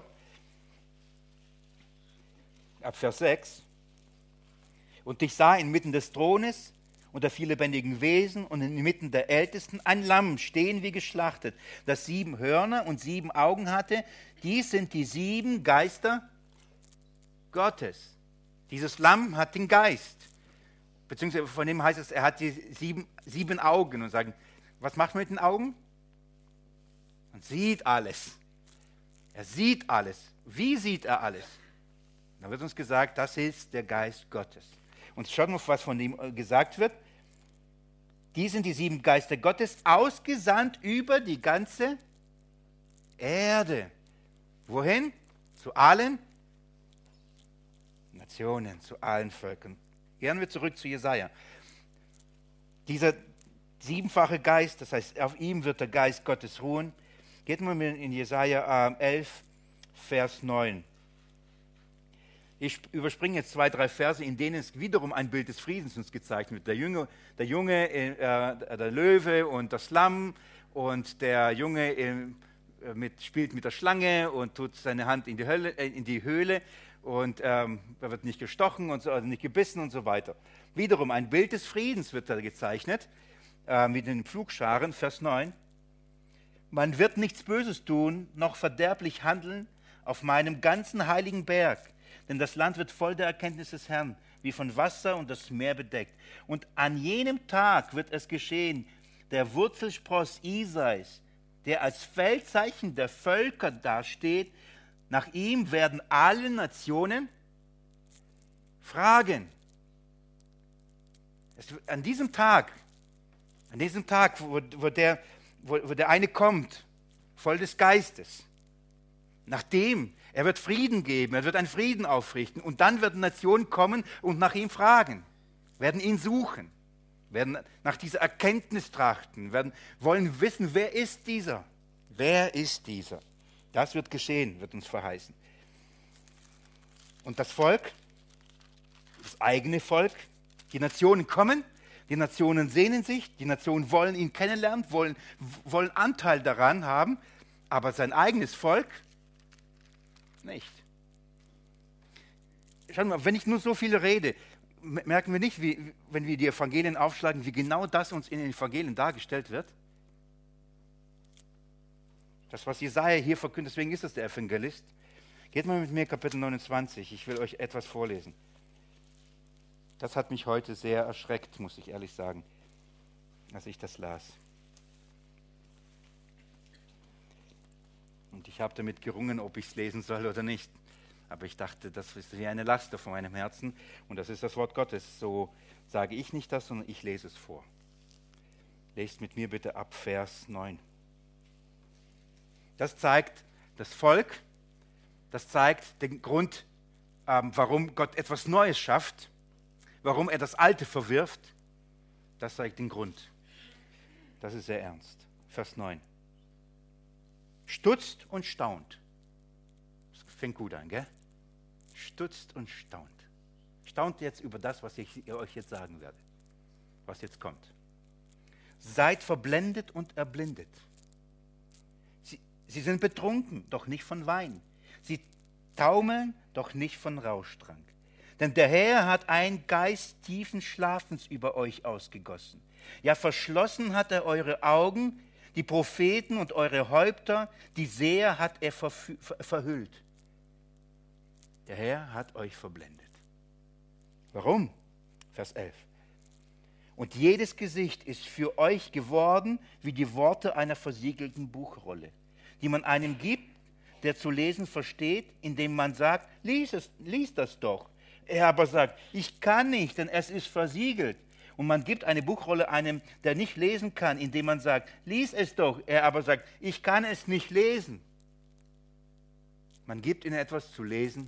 ab Vers sechs. Und ich sah inmitten des Thrones und der vier lebendigen Wesen und inmitten der Ältesten ein Lamm stehen wie geschlachtet, das sieben Hörner und sieben Augen hatte. Dies sind die sieben Geister Gottes. Dieses Lamm hat den Geist. Beziehungsweise von dem heißt es, er hat die sieben, sieben Augen. Und sagen, was macht man mit den Augen? Man sieht alles. Er sieht alles. Wie sieht er alles? Da wird uns gesagt, das ist der Geist Gottes. Und schaut mal, was von ihm gesagt wird. Die sind die sieben Geister Gottes, ausgesandt über die ganze Erde. Wohin? Zu allen Nationen, zu allen Völkern. Gehen wir zurück zu Jesaja. Dieser siebenfache Geist, das heißt, auf ihm wird der Geist Gottes ruhen. Geht mal in Jesaja elf, Vers neun. Ich überspringe jetzt zwei, drei Verse, in denen es wiederum ein Bild des Friedens uns gezeigt wird. Der Junge, der, Junge äh, der Löwe und das Lamm, und der Junge äh, mit, spielt mit der Schlange und tut seine Hand in die, Hölle, äh, in die Höhle, und ähm, er wird nicht gestochen und so, also nicht gebissen und so weiter. Wiederum ein Bild des Friedens wird da gezeichnet, äh, mit den Pflugscharen, Vers neun. Man wird nichts Böses tun, noch verderblich handeln auf meinem ganzen heiligen Berg, denn das Land wird voll der Erkenntnis des Herrn, wie von Wasser und das Meer bedeckt. Und an jenem Tag wird es geschehen, der Wurzelspross Isais, der als Feldzeichen der Völker dasteht, nach ihm werden alle Nationen fragen. Es, an diesem Tag, an diesem Tag, wo, wo, der, wo, wo der eine kommt, voll des Geistes, nachdem er wird Frieden geben, er wird einen Frieden aufrichten, und dann werden Nationen kommen und nach ihm fragen, werden ihn suchen, werden nach dieser Erkenntnis trachten, werden wollen wissen, wer ist dieser? Wer ist dieser? Das wird geschehen, wird uns verheißen. Und das Volk, das eigene Volk, Die Nationen kommen, die Nationen sehnen sich, die Nationen wollen ihn kennenlernen, wollen, wollen Anteil daran haben, aber sein eigenes Volk nicht. Schau mal, wenn ich nur so viel rede, merken wir nicht, wie, wenn wir die Evangelien aufschlagen, wie genau das uns in den Evangelien dargestellt wird? Das, was Jesaja hier verkündet, deswegen ist es der Evangelist. Geht mal mit mir Kapitel neunundzwanzig, ich will euch etwas vorlesen. Das hat mich heute sehr erschreckt, muss ich ehrlich sagen, als ich das las. Und ich habe damit gerungen, ob ich es lesen soll oder nicht. Aber ich dachte, das ist wie eine Last auf meinem Herzen und das ist das Wort Gottes. So sage ich nicht das, sondern ich lese es vor. Lest mit mir bitte ab Vers neun. Das zeigt das Volk, das zeigt den Grund, ähm, warum Gott etwas Neues schafft, warum er das Alte verwirft. Das zeigt den Grund. Das ist sehr ernst. Vers neun. Stutzt und staunt. Das fängt gut an, gell? Stutzt und staunt. Staunt jetzt über das, was ich euch jetzt sagen werde, was jetzt kommt. Seid verblendet und erblindet. Sie, sie sind betrunken, doch nicht von Wein. Sie taumeln, doch nicht von Rauschtrank. Denn der Herr hat einen Geist tiefen Schlafens über euch ausgegossen. Ja, verschlossen hat er eure Augen, die Propheten und eure Häupter, die Seher hat er verfü- ver- verhüllt. Der Herr hat euch verblendet. Warum? Vers elf. Und jedes Gesicht ist für euch geworden wie die Worte einer versiegelten Buchrolle, die man einem gibt, der zu lesen versteht, indem man sagt, lies, es, lies das doch. Er aber sagt, ich kann nicht, denn es ist versiegelt. Und man gibt eine Buchrolle einem, der nicht lesen kann, indem man sagt, lies es doch. Er aber sagt, ich kann es nicht lesen. Man gibt ihnen etwas zu lesen.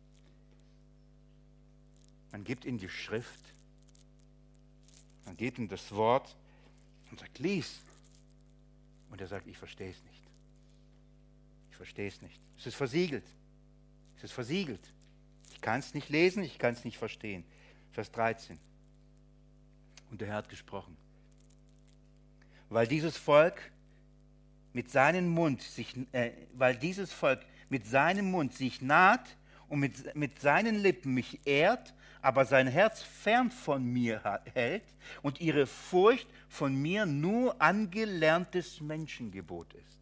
Man gibt ihnen die Schrift. Man gibt ihm das Wort und sagt, lies. Und er sagt, ich verstehe es nicht. Ich verstehe es nicht. Es ist versiegelt. Es ist versiegelt. Ich kann es nicht lesen, ich kann es nicht verstehen. Vers dreizehn. Und der Herr hat gesprochen. Weil dieses Volk mit seinem Mund sich, äh, weil dieses Volk mit seinem Mund sich naht und mit, mit seinen Lippen mich ehrt, aber sein Herz fern von mir hält und ihre Furcht von mir nur angelerntes Menschengebot ist.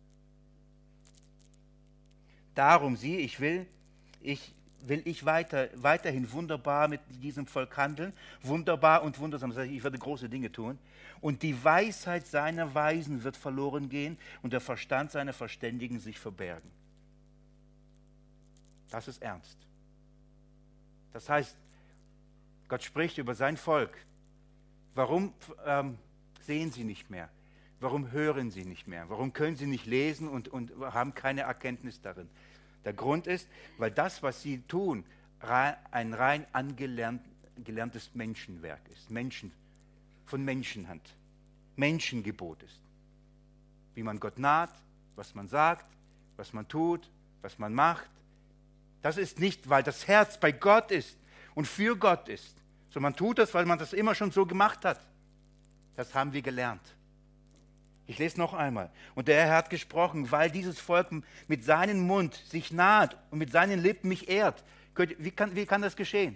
Darum, sieh, ich will, ich will ich weiter, weiterhin wunderbar mit diesem Volk handeln, wunderbar und wundersam. Das heißt, ich werde große Dinge tun. Und die Weisheit seiner Weisen wird verloren gehen und der Verstand seiner Verständigen sich verbergen. Das ist ernst. Das heißt, Gott spricht über sein Volk. Warum ähm, sehen sie nicht mehr? Warum hören sie nicht mehr? Warum können sie nicht lesen und, und haben keine Erkenntnis darin? Der Grund ist, weil das, was sie tun, ein rein angelerntes Menschenwerk ist. Menschen, von Menschenhand. Menschengebot ist. Wie man Gott naht, was man sagt, was man tut, was man macht. Das ist nicht, weil das Herz bei Gott ist und für Gott ist, sondern man tut das, weil man das immer schon so gemacht hat. Das haben wir gelernt. Ich lese noch einmal. Und der Herr hat gesprochen, weil dieses Volk mit seinem Mund sich naht und mit seinen Lippen mich ehrt. Wie kann, wie kann das geschehen?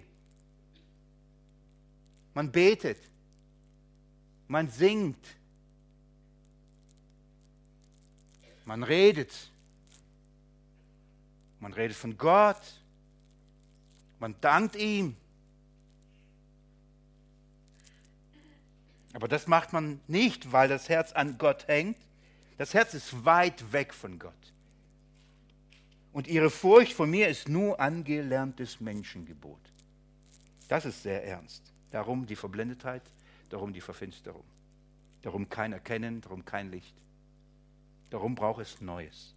Man betet, man singt, man redet, man redet von Gott, man dankt ihm. Aber das macht man nicht, weil das Herz an Gott hängt. Das Herz ist weit weg von Gott. Und ihre Furcht vor mir ist nur angelerntes Menschengebot. Das ist sehr ernst. Darum die Verblendetheit, darum die Verfinsterung. Darum kein Erkennen, darum kein Licht. Darum braucht es Neues.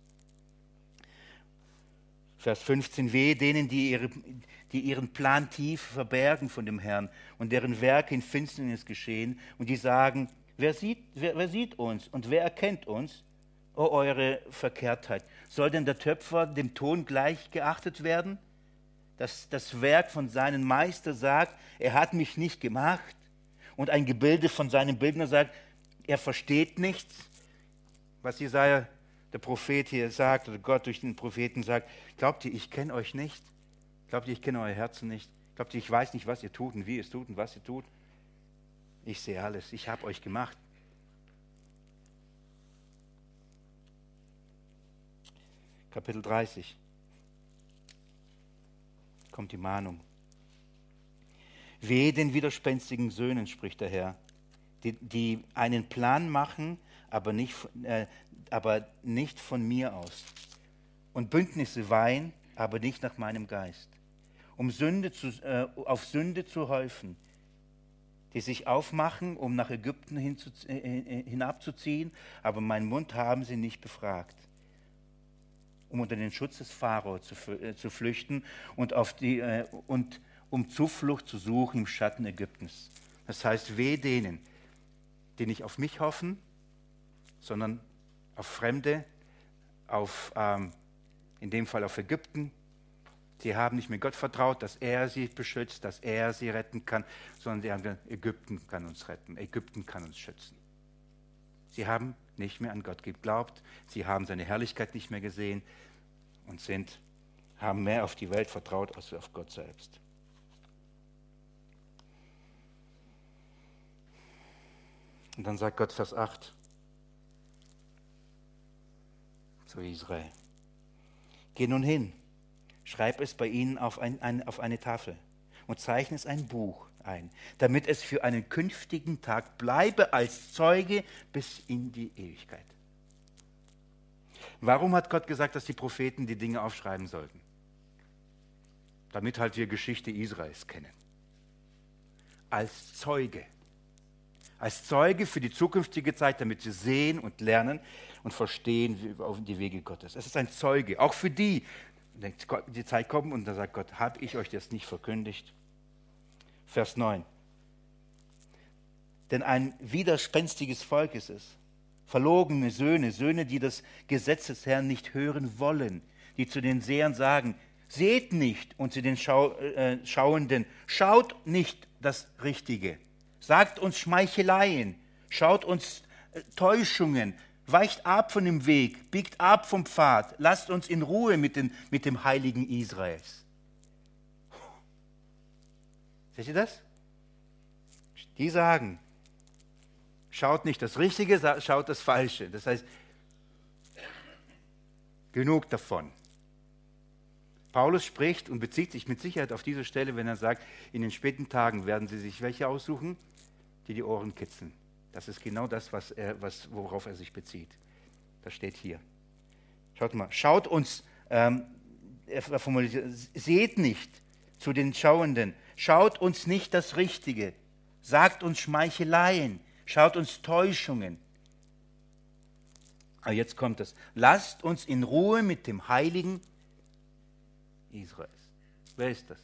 Vers fünfzehn, wehe denen, die, ihre, die ihren Plan tief verbergen von dem Herrn und deren Werke in Finsternis geschehen und die sagen, wer sieht, wer, wer sieht uns und wer erkennt uns? O eure Verkehrtheit. Soll denn der Töpfer dem Ton gleich geachtet werden? das, das Werk von seinem Meister sagt, er hat mich nicht gemacht. Und ein Gebilde von seinem Bildner sagt, er versteht nichts. Was Jesaja, der Prophet hier sagt, oder Gott durch den Propheten sagt, glaubt ihr, ich kenne euch nicht? Glaubt ihr, ich kenne euer Herzen nicht? Glaubt ihr, ich weiß nicht, was ihr tut und wie ihr es tut und was ihr tut? Ich sehe alles, ich habe euch gemacht. Kapitel dreißig. Kommt die Mahnung. Wehe den widerspenstigen Söhnen, spricht der Herr, die, die einen Plan machen, aber nicht, äh, aber nicht von mir aus. Und Bündnisse weihen, aber nicht nach meinem Geist. Um Sünde zu, äh, auf Sünde zu häufen, die sich aufmachen, um nach Ägypten hinzu, äh, hinabzuziehen, aber meinen Mund haben sie nicht befragt, um unter den Schutz des Pharao zu, äh, zu flüchten und, auf die, äh, und um Zuflucht zu suchen im Schatten Ägyptens. Das heißt, weh denen, die nicht auf mich hoffen, sondern auf Fremde, auf, ähm, in dem Fall auf Ägypten. Sie haben nicht mehr Gott vertraut, dass er sie beschützt, dass er sie retten kann, sondern sie haben gesagt, Ägypten kann uns retten, Ägypten kann uns schützen. Sie haben nicht mehr an Gott geglaubt, sie haben seine Herrlichkeit nicht mehr gesehen und sind, haben mehr auf die Welt vertraut als auf Gott selbst. Und dann sagt Gott Vers acht zu Israel, geh nun hin, schreib es bei ihnen auf, ein, ein, auf eine Tafel und zeichne es ein Buch ein, damit es für einen künftigen Tag bleibe als Zeuge bis in die Ewigkeit. Warum hat Gott gesagt, dass die Propheten die Dinge aufschreiben sollten? Damit halt wir Geschichte Israels kennen. Als Zeuge. Als Zeuge für die zukünftige Zeit, damit wir sehen und lernen und verstehen auf die Wege Gottes. Es ist ein Zeuge, auch für die, die Zeit kommt und dann sagt Gott, habe ich euch das nicht verkündigt? Vers neun. Denn ein widerspenstiges Volk ist es. Verlogene Söhne, Söhne, die das Gesetz des Herrn nicht hören wollen, die zu den Sehern sagen, seht nicht, und zu den Schau, äh, Schauenden, schaut nicht das Richtige. Sagt uns Schmeicheleien, schaut uns äh, Täuschungen, weicht ab von dem Weg, biegt ab vom Pfad, lasst uns in Ruhe mit, den, mit dem Heiligen Israels. Seht ihr das? Die sagen, schaut nicht das Richtige, schaut das Falsche. Das heißt, genug davon. Paulus spricht und bezieht sich mit Sicherheit auf diese Stelle, wenn er sagt, in den späten Tagen werden sie sich welche aussuchen, die die Ohren kitzeln. Das ist genau das, was er, was, worauf er sich bezieht. Das steht hier. Schaut mal, schaut uns, ähm, er formuliert, seht nicht zu den Schauenden, schaut uns nicht das Richtige, sagt uns Schmeicheleien, schaut uns Täuschungen. Aber jetzt kommt es. Lasst uns in Ruhe mit dem Heiligen Israels. Wer ist das?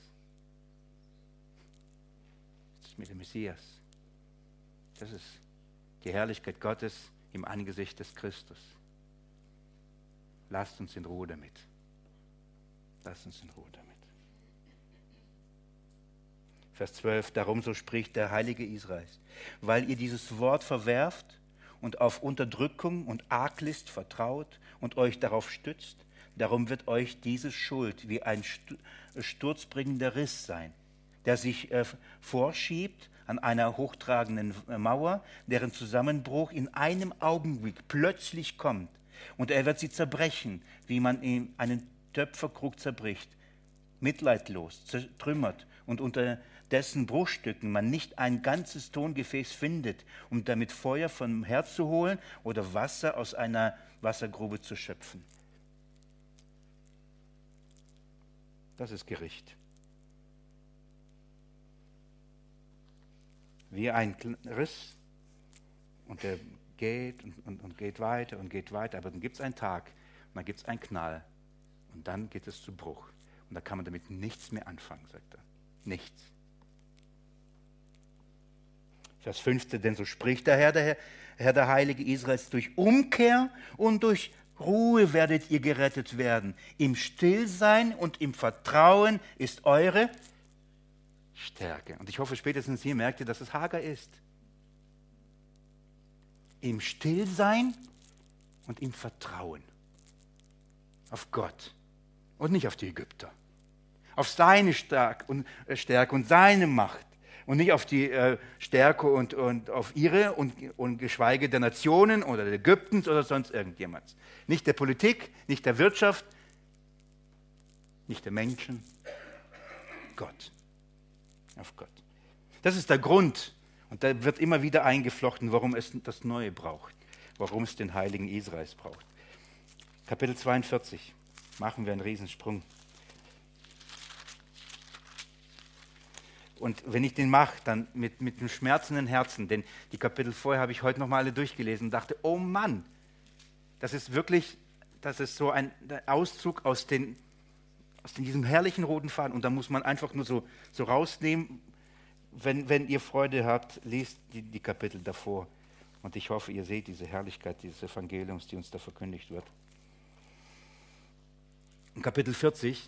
Das ist mit dem Messias. Das ist die Herrlichkeit Gottes im Angesicht des Christus. Lasst uns in Ruhe damit. Lasst uns in Ruhe damit. Vers zwölf, darum so spricht der Heilige Israels, weil ihr dieses Wort verwerft und auf Unterdrückung und Arglist vertraut und euch darauf stützt, darum wird euch diese Schuld wie ein sturzbringender Riss sein, der sich äh, vorschiebt an einer hochtragenden Mauer, deren Zusammenbruch in einem Augenblick plötzlich kommt. Und er wird sie zerbrechen, wie man ihm einen Töpferkrug zerbricht, mitleidlos, zertrümmert und unter dessen Bruchstücken man nicht ein ganzes Tongefäß findet, um damit Feuer vom Herd zu holen oder Wasser aus einer Wassergrube zu schöpfen. Das ist Gericht. Wie ein Riss und der geht und, und, und geht weiter und geht weiter, aber dann gibt es einen Tag und dann gibt es einen Knall und dann geht es zu Bruch. Und da kann man damit nichts mehr anfangen, sagt er. Nichts. Vers fünfzehn, denn so spricht der Herr, der Herr, Herr der Heilige Israels, durch Umkehr und durch Ruhe werdet ihr gerettet werden. Im Stillsein und im Vertrauen ist eure Stärke. Und ich hoffe, spätestens hier merkt ihr, dass es Hagar ist. Im Stillsein und im Vertrauen auf Gott und nicht auf die Ägypter. Auf seine Stärke und, äh, Stärke und seine Macht und nicht auf die äh, Stärke und, und auf ihre und, und geschweige der Nationen oder der Ägyptens oder sonst irgendjemands. Nicht der Politik, nicht der Wirtschaft, nicht der Menschen. Gott. Auf Gott. Das ist der Grund. Und da wird immer wieder eingeflochten, warum es das Neue braucht. Warum es den Heiligen Israels braucht. Kapitel zweiundvierzig. Machen wir einen Riesensprung. Und wenn ich den mache, dann mit, mit einem schmerzenden Herzen, denn die Kapitel vorher habe ich heute nochmal alle durchgelesen und dachte, oh Mann, das ist wirklich, das ist so ein Auszug aus, den, aus diesem herrlichen roten Faden. Und da muss man einfach nur so, so rausnehmen, wenn, wenn ihr Freude habt, lest die, die Kapitel davor. Und ich hoffe, ihr seht diese Herrlichkeit dieses Evangeliums, die uns da verkündigt wird. In Kapitel vierzig,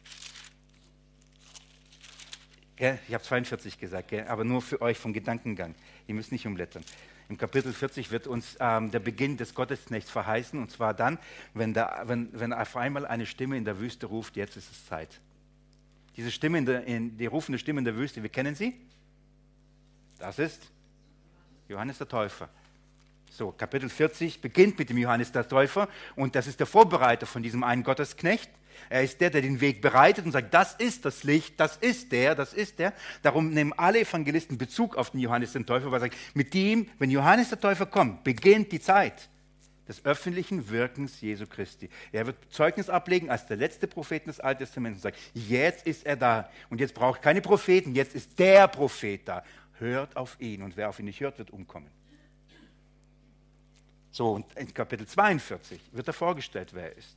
gell, ich habe zweiundvierzig gesagt, gell, aber nur für euch vom Gedankengang. Ihr müsst nicht umblättern. Im Kapitel vierzig wird uns ähm, der Beginn des Gottesknechts verheißen, und zwar dann, wenn, da, wenn, wenn auf einmal eine Stimme in der Wüste ruft, jetzt ist es Zeit. Diese Stimme, in der, in, die rufende Stimme in der Wüste, wir kennen sie? Das ist Johannes der Täufer. So, Kapitel vierzig beginnt mit dem Johannes der Täufer und das ist der Vorbereiter von diesem einen Gottesknecht. Er ist der, der den Weg bereitet und sagt, das ist das Licht, das ist der, das ist der. Darum nehmen alle Evangelisten Bezug auf den Johannes den Täufer, weil er sagt, mit dem, wenn Johannes der Täufer kommt, beginnt die Zeit des öffentlichen Wirkens Jesu Christi. Er wird Zeugnis ablegen als der letzte Prophet des Alten Testaments und sagt, jetzt ist er da und jetzt braucht keine Propheten, jetzt ist der Prophet da. Hört auf ihn und wer auf ihn nicht hört, wird umkommen. So, und in Kapitel zweiundvierzig wird er vorgestellt, wer er ist.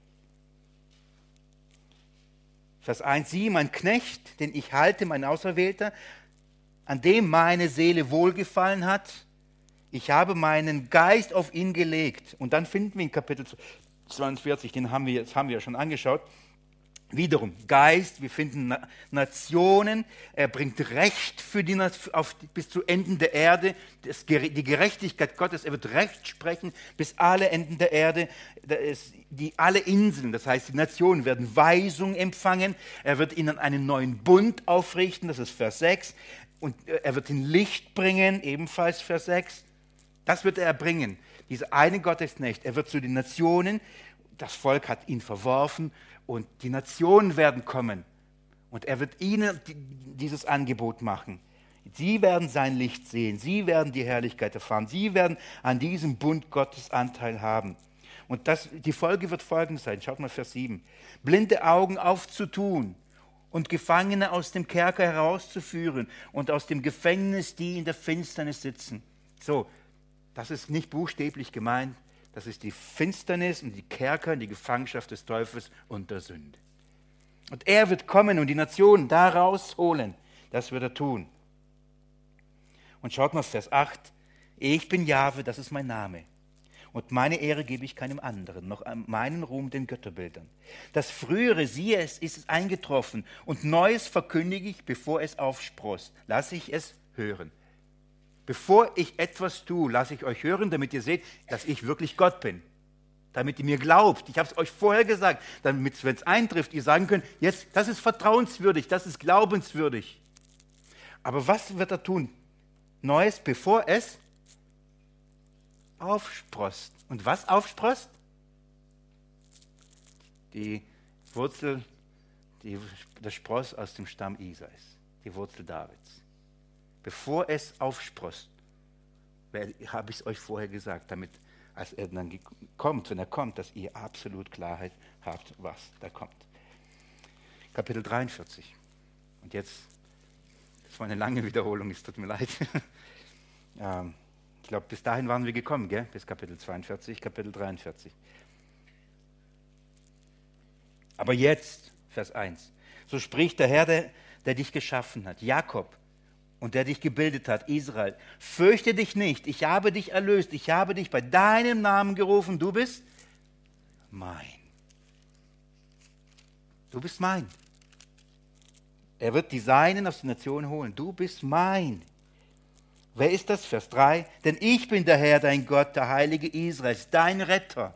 Vers eins, sieh, mein Knecht, den ich halte, mein Auserwählter, an dem meine Seele wohlgefallen hat. Ich habe meinen Geist auf ihn gelegt. Und dann finden wir in Kapitel zweiundvierzig, den haben wir, das haben wir ja schon angeschaut, wiederum Geist, wir finden Nationen, er bringt Recht für die, auf, bis zu Enden der Erde, das, die Gerechtigkeit Gottes, er wird Recht sprechen bis alle Enden der Erde, das, die, alle Inseln, das heißt die Nationen werden Weisung empfangen, er wird ihnen einen neuen Bund aufrichten, das ist Vers sechs, und er wird ihn Licht bringen, ebenfalls Vers sechs, das wird er erbringen, dieser eine Gottesknecht, er wird zu den Nationen, das Volk hat ihn verworfen, und die Nationen werden kommen und er wird ihnen dieses Angebot machen. Sie werden sein Licht sehen, sie werden die Herrlichkeit erfahren, sie werden an diesem Bund Gottes Anteil haben. Und das, die Folge wird folgend sein, schaut mal Vers sieben. Blinde Augen aufzutun und Gefangene aus dem Kerker herauszuführen und aus dem Gefängnis, die in der Finsternis sitzen. So, das ist nicht buchstäblich gemeint. Das ist die Finsternis und die Kerker, die Gefangenschaft des Teufels und der Sünde. Und er wird kommen und die Nationen da rausholen. Das wird er tun. Und schaut mal Vers acht. Ich bin Jahwe, das ist mein Name. Und meine Ehre gebe ich keinem anderen, noch meinen Ruhm den Götterbildern. Das Frühere, siehe, es ist es eingetroffen und Neues verkündige ich, bevor es aufsproßt. Lasse ich es hören. Bevor ich etwas tue, lasse ich euch hören, damit ihr seht, dass ich wirklich Gott bin. Damit ihr mir glaubt. Ich habe es euch vorher gesagt, damit, wenn es eintrifft, ihr sagen könnt, jetzt, das ist vertrauenswürdig, das ist glaubenswürdig. Aber was wird er tun? Neues, bevor es aufsprost. Und was aufsprost? Die Wurzel, die, der Spross aus dem Stamm Isais, die Wurzel Davids. Bevor es aufsprost, habe ich es euch vorher gesagt, damit, als er dann kommt, wenn er kommt, dass ihr absolut Klarheit habt, was da kommt. Kapitel dreiundvierzig. Und jetzt, das war eine lange Wiederholung, es tut mir leid. ähm, ich glaube, bis dahin waren wir gekommen, gell? Bis Kapitel zweiundvierzig, Kapitel dreiundvierzig. Aber jetzt, Vers eins. So spricht der Herr, der, der dich geschaffen hat, Jakob, und der dich gebildet hat, Israel. Fürchte dich nicht, ich habe dich erlöst, ich habe dich bei deinem Namen gerufen, du bist mein. Du bist mein. Er wird die Seinen aus den Nationen holen. Du bist mein. Wer ist das? Vers drei. Denn ich bin der Herr, dein Gott, der Heilige Israels, dein Retter.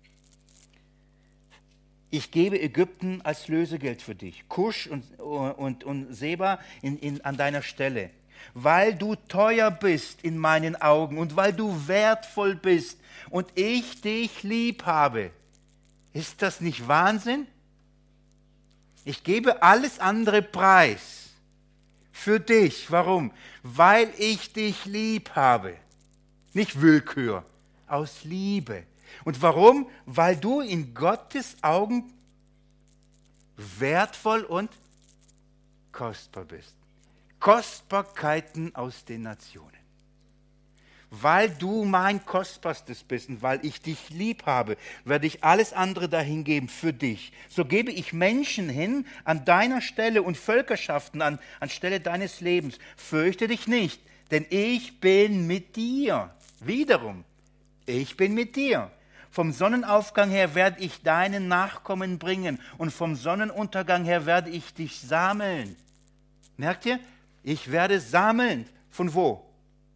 Ich gebe Ägypten als Lösegeld für dich, Kusch und, und, und Seba in, in, an deiner Stelle. Weil du teuer bist in meinen Augen und weil du wertvoll bist und ich dich lieb habe. Ist das nicht Wahnsinn? Ich gebe alles andere preis für dich. Warum? Weil ich dich lieb habe. Nicht Willkür, aus Liebe. Und warum? Weil du in Gottes Augen wertvoll und kostbar bist. Kostbarkeiten aus den Nationen. Weil du mein Kostbarstes bist und weil ich dich lieb habe, werde ich alles andere dahin geben für dich. So gebe ich Menschen hin an deiner Stelle und Völkerschaften an, anstelle deines Lebens. Fürchte dich nicht, denn ich bin mit dir. Wiederum, ich bin mit dir. Vom Sonnenaufgang her werde ich deinen Nachkommen bringen und vom Sonnenuntergang her werde ich dich sammeln. Merkt ihr? Ich werde sammeln. Von wo?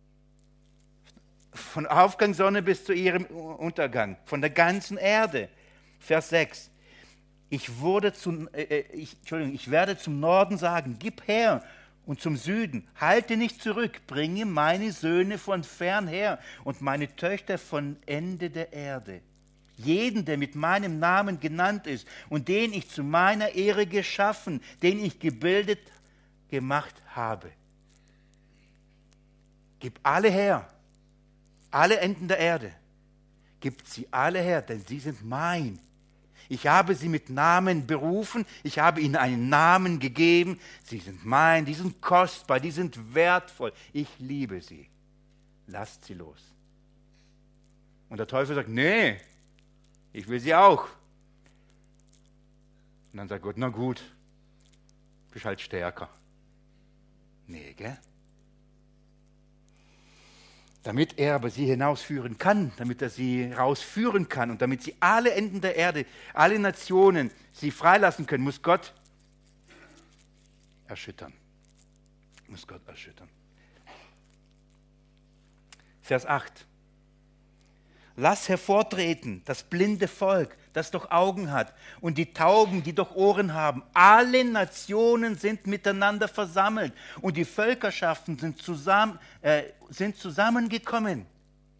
Von Aufgang Sonne bis zu ihrem Untergang. Von der ganzen Erde. Vers sechs. Ich, wurde zum, äh, ich, Entschuldigung, ich werde zum Norden sagen, gib her. Und zum Süden, halte nicht zurück, bringe meine Söhne von fern her und meine Töchter von Ende der Erde. Jeden, der mit meinem Namen genannt ist und den ich zu meiner Ehre geschaffen, den ich gebildet, gemacht habe. Gib alle her, alle Enden der Erde. Gib sie alle her, denn sie sind mein. Ich habe sie mit Namen berufen, ich habe ihnen einen Namen gegeben. Sie sind mein, die sind kostbar, die sind wertvoll. Ich liebe sie. Lasst sie los. Und der Teufel sagt, nee, ich will sie auch. Und dann sagt Gott, na gut, bist halt stärker. Nee, gell? Damit er aber sie hinausführen kann, damit er sie rausführen kann und damit sie alle Enden der Erde, alle Nationen sie freilassen können, muss Gott erschüttern. Muss Gott erschüttern. Vers acht. Lass hervortreten das blinde Volk, das doch Augen hat, und die Tauben, die doch Ohren haben. Alle Nationen sind miteinander versammelt und die Völkerschaften sind, zusammen, äh, sind zusammengekommen.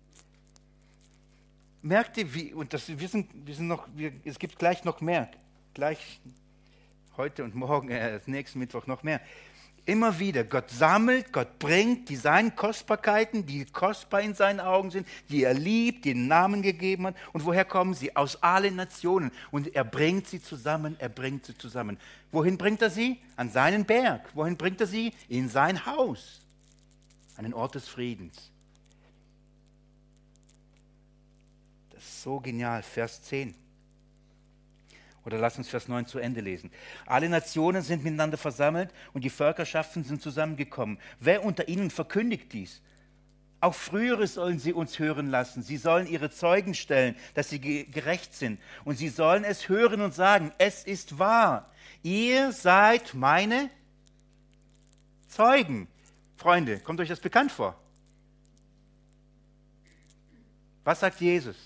Merkt ihr, wie, und das, wir sind, wir sind noch, wir, es gibt gleich noch mehr, gleich heute und morgen, äh, nächsten Mittwoch noch mehr. Immer wieder, Gott sammelt, Gott bringt die seinen Kostbarkeiten, die kostbar in seinen Augen sind, die er liebt, die einen Namen gegeben hat. Und woher kommen sie? Aus allen Nationen. Und er bringt sie zusammen, er bringt sie zusammen. Wohin bringt er sie? An seinen Berg. Wohin bringt er sie? In sein Haus. An den Ort des Friedens. Das ist so genial. Vers zehn. Oder lass uns Vers neun zu Ende lesen. Alle Nationen sind miteinander versammelt und die Völkerschaften sind zusammengekommen. Wer unter ihnen verkündigt dies? Auch Frühere sollen sie uns hören lassen. Sie sollen ihre Zeugen stellen, dass sie gerecht sind. Und sie sollen es hören und sagen, es ist wahr. Ihr seid meine Zeugen. Freunde, kommt euch das bekannt vor? Was sagt Jesus?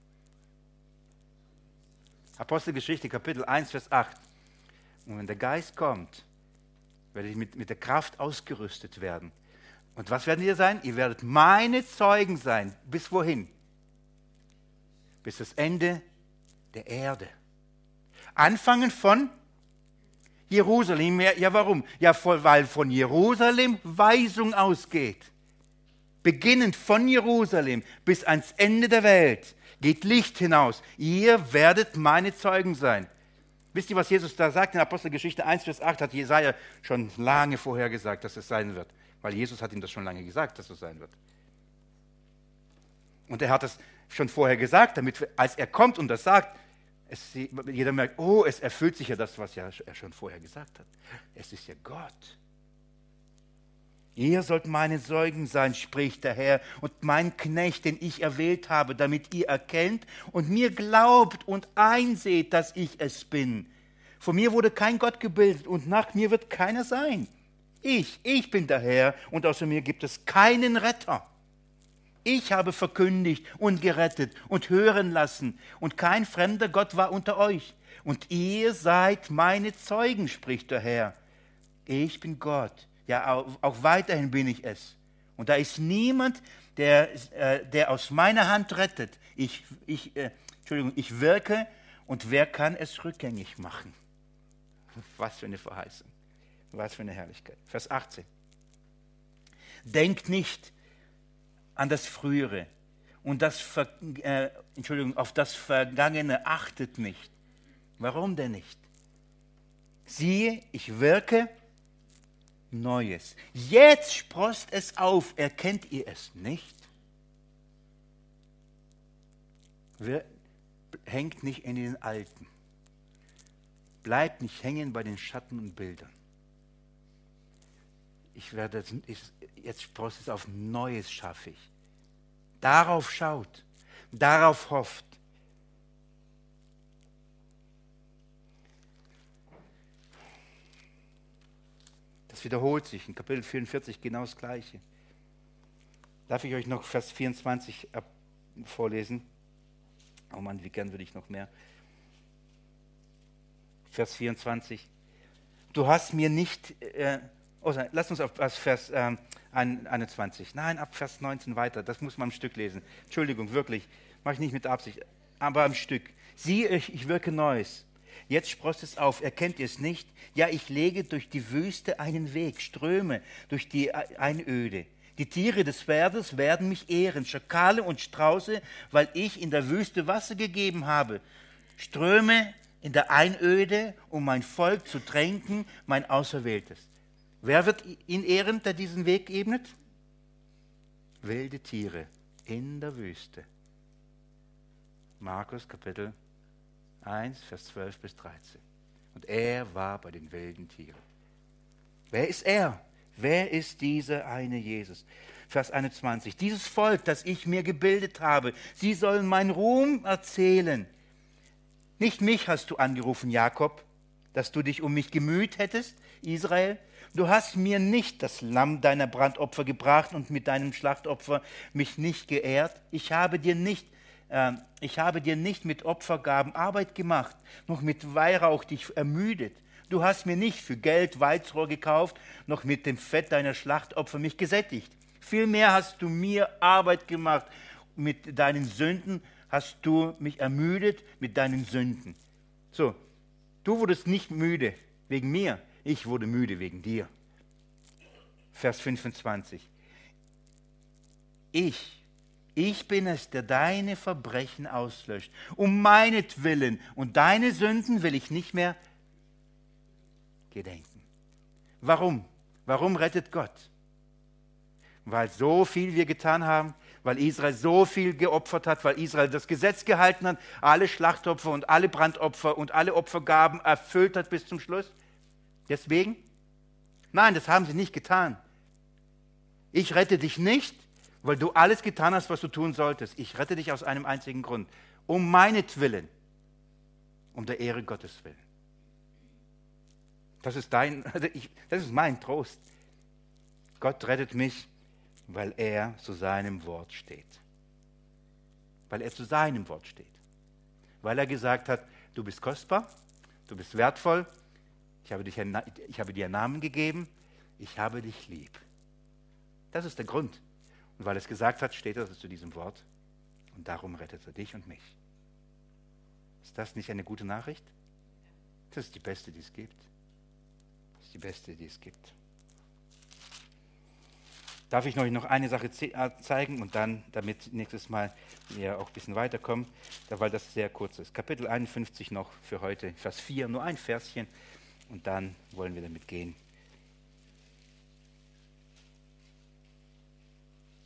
Apostelgeschichte, Kapitel eins, Vers acht. Und wenn der Geist kommt, werdet ihr mit, mit der Kraft ausgerüstet werden. Und was werden ihr sein? Ihr werdet meine Zeugen sein. Bis wohin? Bis das Ende der Erde. Anfangen von Jerusalem. Ja, ja warum? Ja, weil von Jerusalem Weisung ausgeht. Beginnend von Jerusalem bis ans Ende der Welt. Geht Licht hinaus. Ihr werdet meine Zeugen sein. Wisst ihr, was Jesus da sagt? In Apostelgeschichte eins, Vers acht hat Jesaja schon lange vorher gesagt, dass es sein wird. Weil Jesus hat ihm das schon lange gesagt, dass es sein wird. Und er hat es schon vorher gesagt, damit, als er kommt und das sagt, es, jeder merkt, oh, es erfüllt sich ja das, was er schon vorher gesagt hat. Es ist ja Gott. Ihr sollt meine Zeugen sein, spricht der Herr, und mein Knecht, den ich erwählt habe, damit ihr erkennt und mir glaubt und einseht, dass ich es bin. Vor mir wurde kein Gott gebildet und nach mir wird keiner sein. Ich, ich bin der Herr und außer mir gibt es keinen Retter. Ich habe verkündigt und gerettet und hören lassen und kein fremder Gott war unter euch. Und ihr seid meine Zeugen, spricht der Herr. Ich bin Gott. Ja, auch, auch weiterhin bin ich es. Und da ist niemand, der, äh, der aus meiner Hand rettet. Ich, ich, äh, Entschuldigung, ich wirke und wer kann es rückgängig machen? Was für eine Verheißung. Was für eine Herrlichkeit. Vers achtzehn. Denkt nicht an das Frühere und das Ver, äh, Entschuldigung, auf das Vergangene achtet nicht. Warum denn nicht? Siehe, ich wirke Neues. Jetzt sproßt es auf. Erkennt ihr es nicht? Wir, hängt nicht in den Alten. Bleibt nicht hängen bei den Schatten und Bildern. Ich werde, ich, jetzt sproßt es auf Neues, schaffe ich. Darauf schaut, darauf hofft. Das wiederholt sich in Kapitel vierundvierzig genau das Gleiche. Darf ich euch noch Vers vierundzwanzig ab, vorlesen? Oh Mann, wie gern würde ich noch mehr. Vers vierundzwanzig. Du hast mir nicht... Äh, oh, lass uns auf Vers äh, einundzwanzig. Nein, ab Vers neunzehn weiter. Das muss man am Stück lesen. Entschuldigung, wirklich. Mache ich nicht mit Absicht. Aber am Stück. Siehe, ich, ich wirke Neues. Jetzt sproßt es auf, erkennt ihr es nicht? Ja, ich lege durch die Wüste einen Weg, Ströme durch die Einöde. Die Tiere des Feldes werden mich ehren, Schakale und Strauße, weil ich in der Wüste Wasser gegeben habe. Ströme in der Einöde, um mein Volk zu tränken, mein Auserwähltes. Wer wird ihn ehren, der diesen Weg ebnet? Wilde Tiere in der Wüste. Markus Kapitel eins, Vers zwölf bis dreizehn. Und er war bei den wilden Tieren. Wer ist er? Wer ist dieser eine Jesus? Vers einundzwanzig. Dieses Volk, das ich mir gebildet habe, sie sollen meinen Ruhm erzählen. Nicht mich hast du angerufen, Jakob, dass du dich um mich gemüht hättest, Israel. Du hast mir nicht das Lamm deiner Brandopfer gebracht und mit deinem Schlachtopfer mich nicht geehrt. Ich habe dir nicht Ich habe dir nicht mit Opfergaben Arbeit gemacht, noch mit Weihrauch dich ermüdet. Du hast mir nicht für Geld Weizrohr gekauft, noch mit dem Fett deiner Schlachtopfer mich gesättigt. Vielmehr hast du mir Arbeit gemacht. Mit deinen Sünden hast du mich ermüdet mit deinen Sünden. So, du wurdest nicht müde wegen mir, ich wurde müde wegen dir. Vers fünfundzwanzig. Ich Ich bin es, der deine Verbrechen auslöscht. Um meinetwillen und deine Sünden will ich nicht mehr gedenken. Warum? Warum rettet Gott? Weil so viel wir getan haben, weil Israel so viel geopfert hat, weil Israel das Gesetz gehalten hat, alle Schlachtopfer und alle Brandopfer und alle Opfergaben erfüllt hat bis zum Schluss. Deswegen? Nein, das haben sie nicht getan. Ich rette dich nicht, weil du alles getan hast, was du tun solltest. Ich rette dich aus einem einzigen Grund. Um meinetwillen. Um der Ehre Gottes willen. Das ist dein, also ich, das ist mein Trost. Gott rettet mich, weil er zu seinem Wort steht. Weil er zu seinem Wort steht. Weil er gesagt hat, du bist kostbar, du bist wertvoll, ich habe, dich, ich habe dir einen Namen gegeben, ich habe dich lieb. Das ist der Grund. Und weil er es gesagt hat, steht er zu diesem Wort. Und darum rettet er dich und mich. Ist das nicht eine gute Nachricht? Das ist die beste, die es gibt. Das ist die beste, die es gibt. Darf ich euch noch eine Sache zeigen und dann, damit nächstes Mal wir auch ein bisschen weiterkommen, weil das sehr kurz ist. Kapitel einundfünfzig noch für heute, Vers vier, nur ein Verschen und dann wollen wir damit gehen.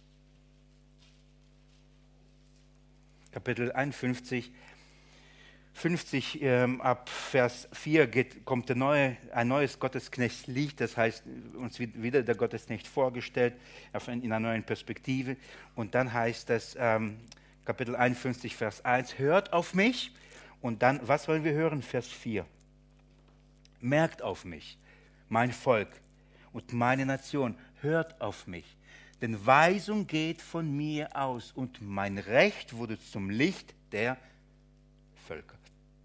Kapitel einundfünfzig, fünfzig ähm, ab Vers vier geht, kommt der neue, ein neues Gottesknechtlied, das heißt, uns wird wieder der Gottesknecht vorgestellt in einer neuen Perspektive. Und dann heißt es, ähm, Kapitel einundfünfzig, Vers eins, hört auf mich. Und dann, was sollen wir hören? Vers vier. Merkt auf mich, mein Volk und meine Nation, hört auf mich. Denn Weisung geht von mir aus und mein Recht wurde zum Licht der Völker.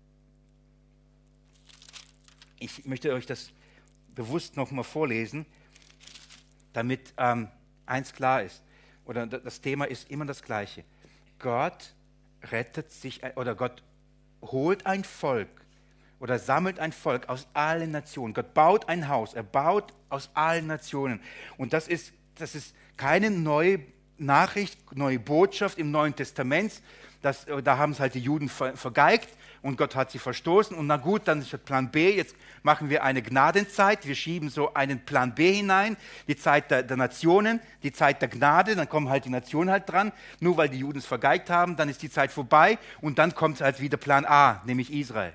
Ich möchte euch das bewusst nochmal vorlesen, damit ähm, eins klar ist. Oder das Thema ist immer das Gleiche. Gott rettet sich, oder Gott holt ein Volk oder sammelt ein Volk aus allen Nationen. Gott baut ein Haus, er baut aus allen Nationen. Und das ist, das ist keine neue Nachricht, neue Botschaft im Neuen Testament. Das, da haben es halt die Juden ver, vergeigt und Gott hat sie verstoßen. Und na gut, dann ist Plan B, jetzt machen wir eine Gnadenzeit. Wir schieben so einen Plan B hinein, die Zeit der, der Nationen, die Zeit der Gnade, dann kommen halt die Nationen halt dran. Nur weil die Juden es vergeigt haben, dann ist die Zeit vorbei und dann kommt halt wieder Plan A, nämlich Israel.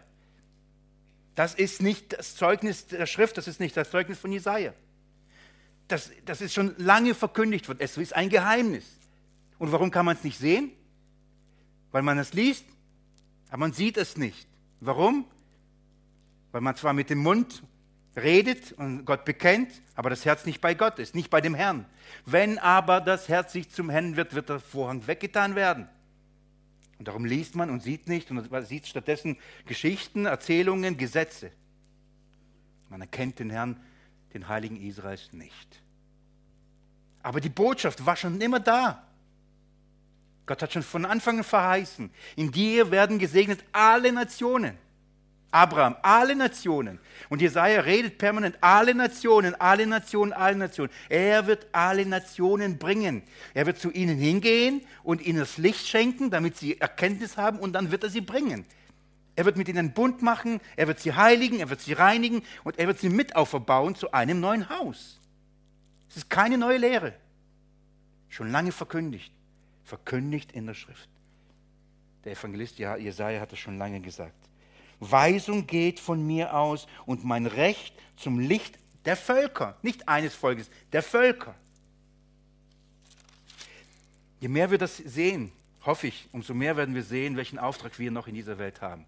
Das ist nicht das Zeugnis der Schrift, das ist nicht das Zeugnis von Jesaja. Das, das ist schon lange verkündigt worden. Es ist ein Geheimnis. Und warum kann man es nicht sehen? Weil man es liest, aber man sieht es nicht. Warum? Weil man zwar mit dem Mund redet und Gott bekennt, aber das Herz nicht bei Gott ist, nicht bei dem Herrn. Wenn aber das Herz sich zum Herrn wird, wird der Vorhang weggetan werden. Und darum liest man und sieht nicht und man sieht stattdessen Geschichten, Erzählungen, Gesetze. Man erkennt den Herrn, den Heiligen Israels, nicht. Aber die Botschaft war schon immer da. Gott hat schon von Anfang an verheißen, in dir werden gesegnet alle Nationen. Abraham, alle Nationen. Und Jesaja redet permanent, alle Nationen, alle Nationen, alle Nationen. Er wird alle Nationen bringen. Er wird zu ihnen hingehen und ihnen das Licht schenken, damit sie Erkenntnis haben und dann wird er sie bringen. Er wird mit ihnen einen Bund machen, er wird sie heiligen, er wird sie reinigen und er wird sie mit auferbauen zu einem neuen Haus. Es ist keine neue Lehre. Schon lange verkündigt. Verkündigt in der Schrift. Der Evangelist Jesaja hat es schon lange gesagt. Weisung geht von mir aus und mein Recht zum Licht der Völker. Nicht eines Volkes, der Völker. Je mehr wir das sehen, hoffe ich, umso mehr werden wir sehen, welchen Auftrag wir noch in dieser Welt haben.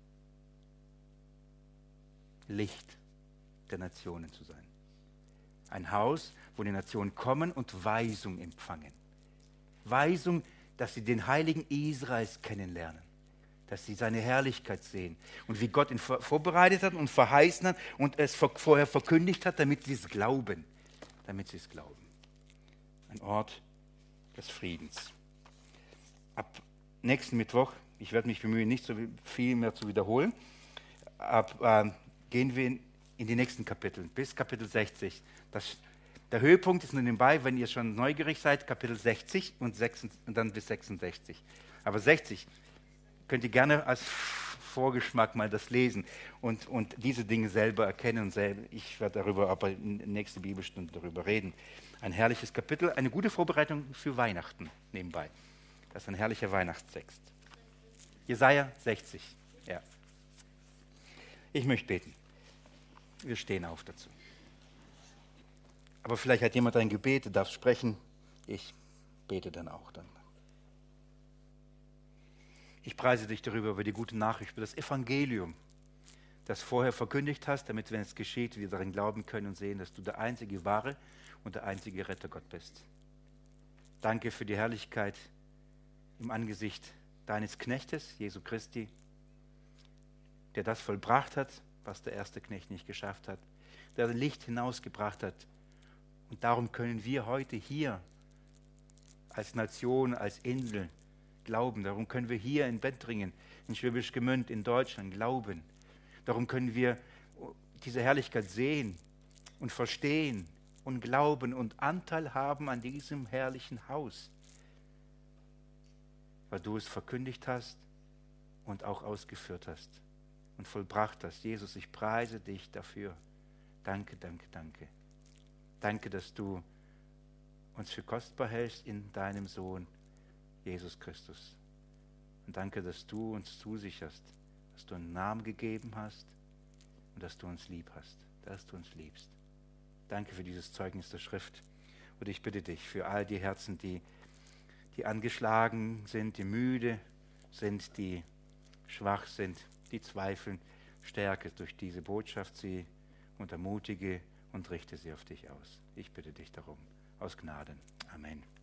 Licht der Nationen zu sein. Ein Haus, wo die Nationen kommen und Weisung empfangen. Weisung, dass sie den Heiligen Israels kennenlernen, dass sie seine Herrlichkeit sehen und wie Gott ihn vorbereitet hat und verheißen hat und es vorher verkündigt hat, damit sie es glauben, damit sie es glauben. Ein Ort des Friedens. Ab nächsten Mittwoch, ich werde mich bemühen, nicht so viel mehr zu wiederholen, ab, äh, gehen wir in, in die nächsten Kapitel, bis Kapitel sechzig. Das Der Höhepunkt ist nur nebenbei, wenn ihr schon neugierig seid, Kapitel sechzig und, sechs, und dann bis sechsundsechzig. Aber sechzig könnt ihr gerne als Vorgeschmack mal das lesen und, und diese Dinge selber erkennen. Und selber, ich werde darüber aber in der nächsten Bibelstunde darüber reden. Ein herrliches Kapitel, eine gute Vorbereitung für Weihnachten nebenbei. Das ist ein herrlicher Weihnachtstext. Jesaja sechzig. Ja. Ich möchte beten. Wir stehen auf dazu. Aber vielleicht hat jemand ein Gebet, der darf sprechen. Ich bete dann auch dann. Ich preise dich darüber, über die gute Nachricht, über das Evangelium, das vorher verkündigt hast, damit, wenn es geschieht, wir darin glauben können und sehen, dass du der einzige wahre und der einzige Retter Gott bist. Danke für die Herrlichkeit im Angesicht deines Knechtes, Jesu Christi, der das vollbracht hat, was der erste Knecht nicht geschafft hat, der das Licht hinausgebracht hat. Und darum können wir heute hier als Nation, als Insel glauben. Darum können wir hier in Bettringen, in Schwäbisch Gmünd, in Deutschland glauben. Darum können wir diese Herrlichkeit sehen und verstehen und glauben und Anteil haben an diesem herrlichen Haus, weil du es verkündigt hast und auch ausgeführt hast und vollbracht hast. Jesus, ich preise dich dafür. Danke, danke, danke. Danke, dass du uns für kostbar hältst in deinem Sohn, Jesus Christus. Und danke, dass du uns zusicherst, dass du einen Namen gegeben hast und dass du uns lieb hast, dass du uns liebst. Danke für dieses Zeugnis der Schrift. Und ich bitte dich für all die Herzen, die, die angeschlagen sind, die müde sind, die schwach sind, die zweifeln, stärke durch diese Botschaft sie und ermutige und richte sie auf dich aus. Ich bitte dich darum, aus Gnaden. Amen.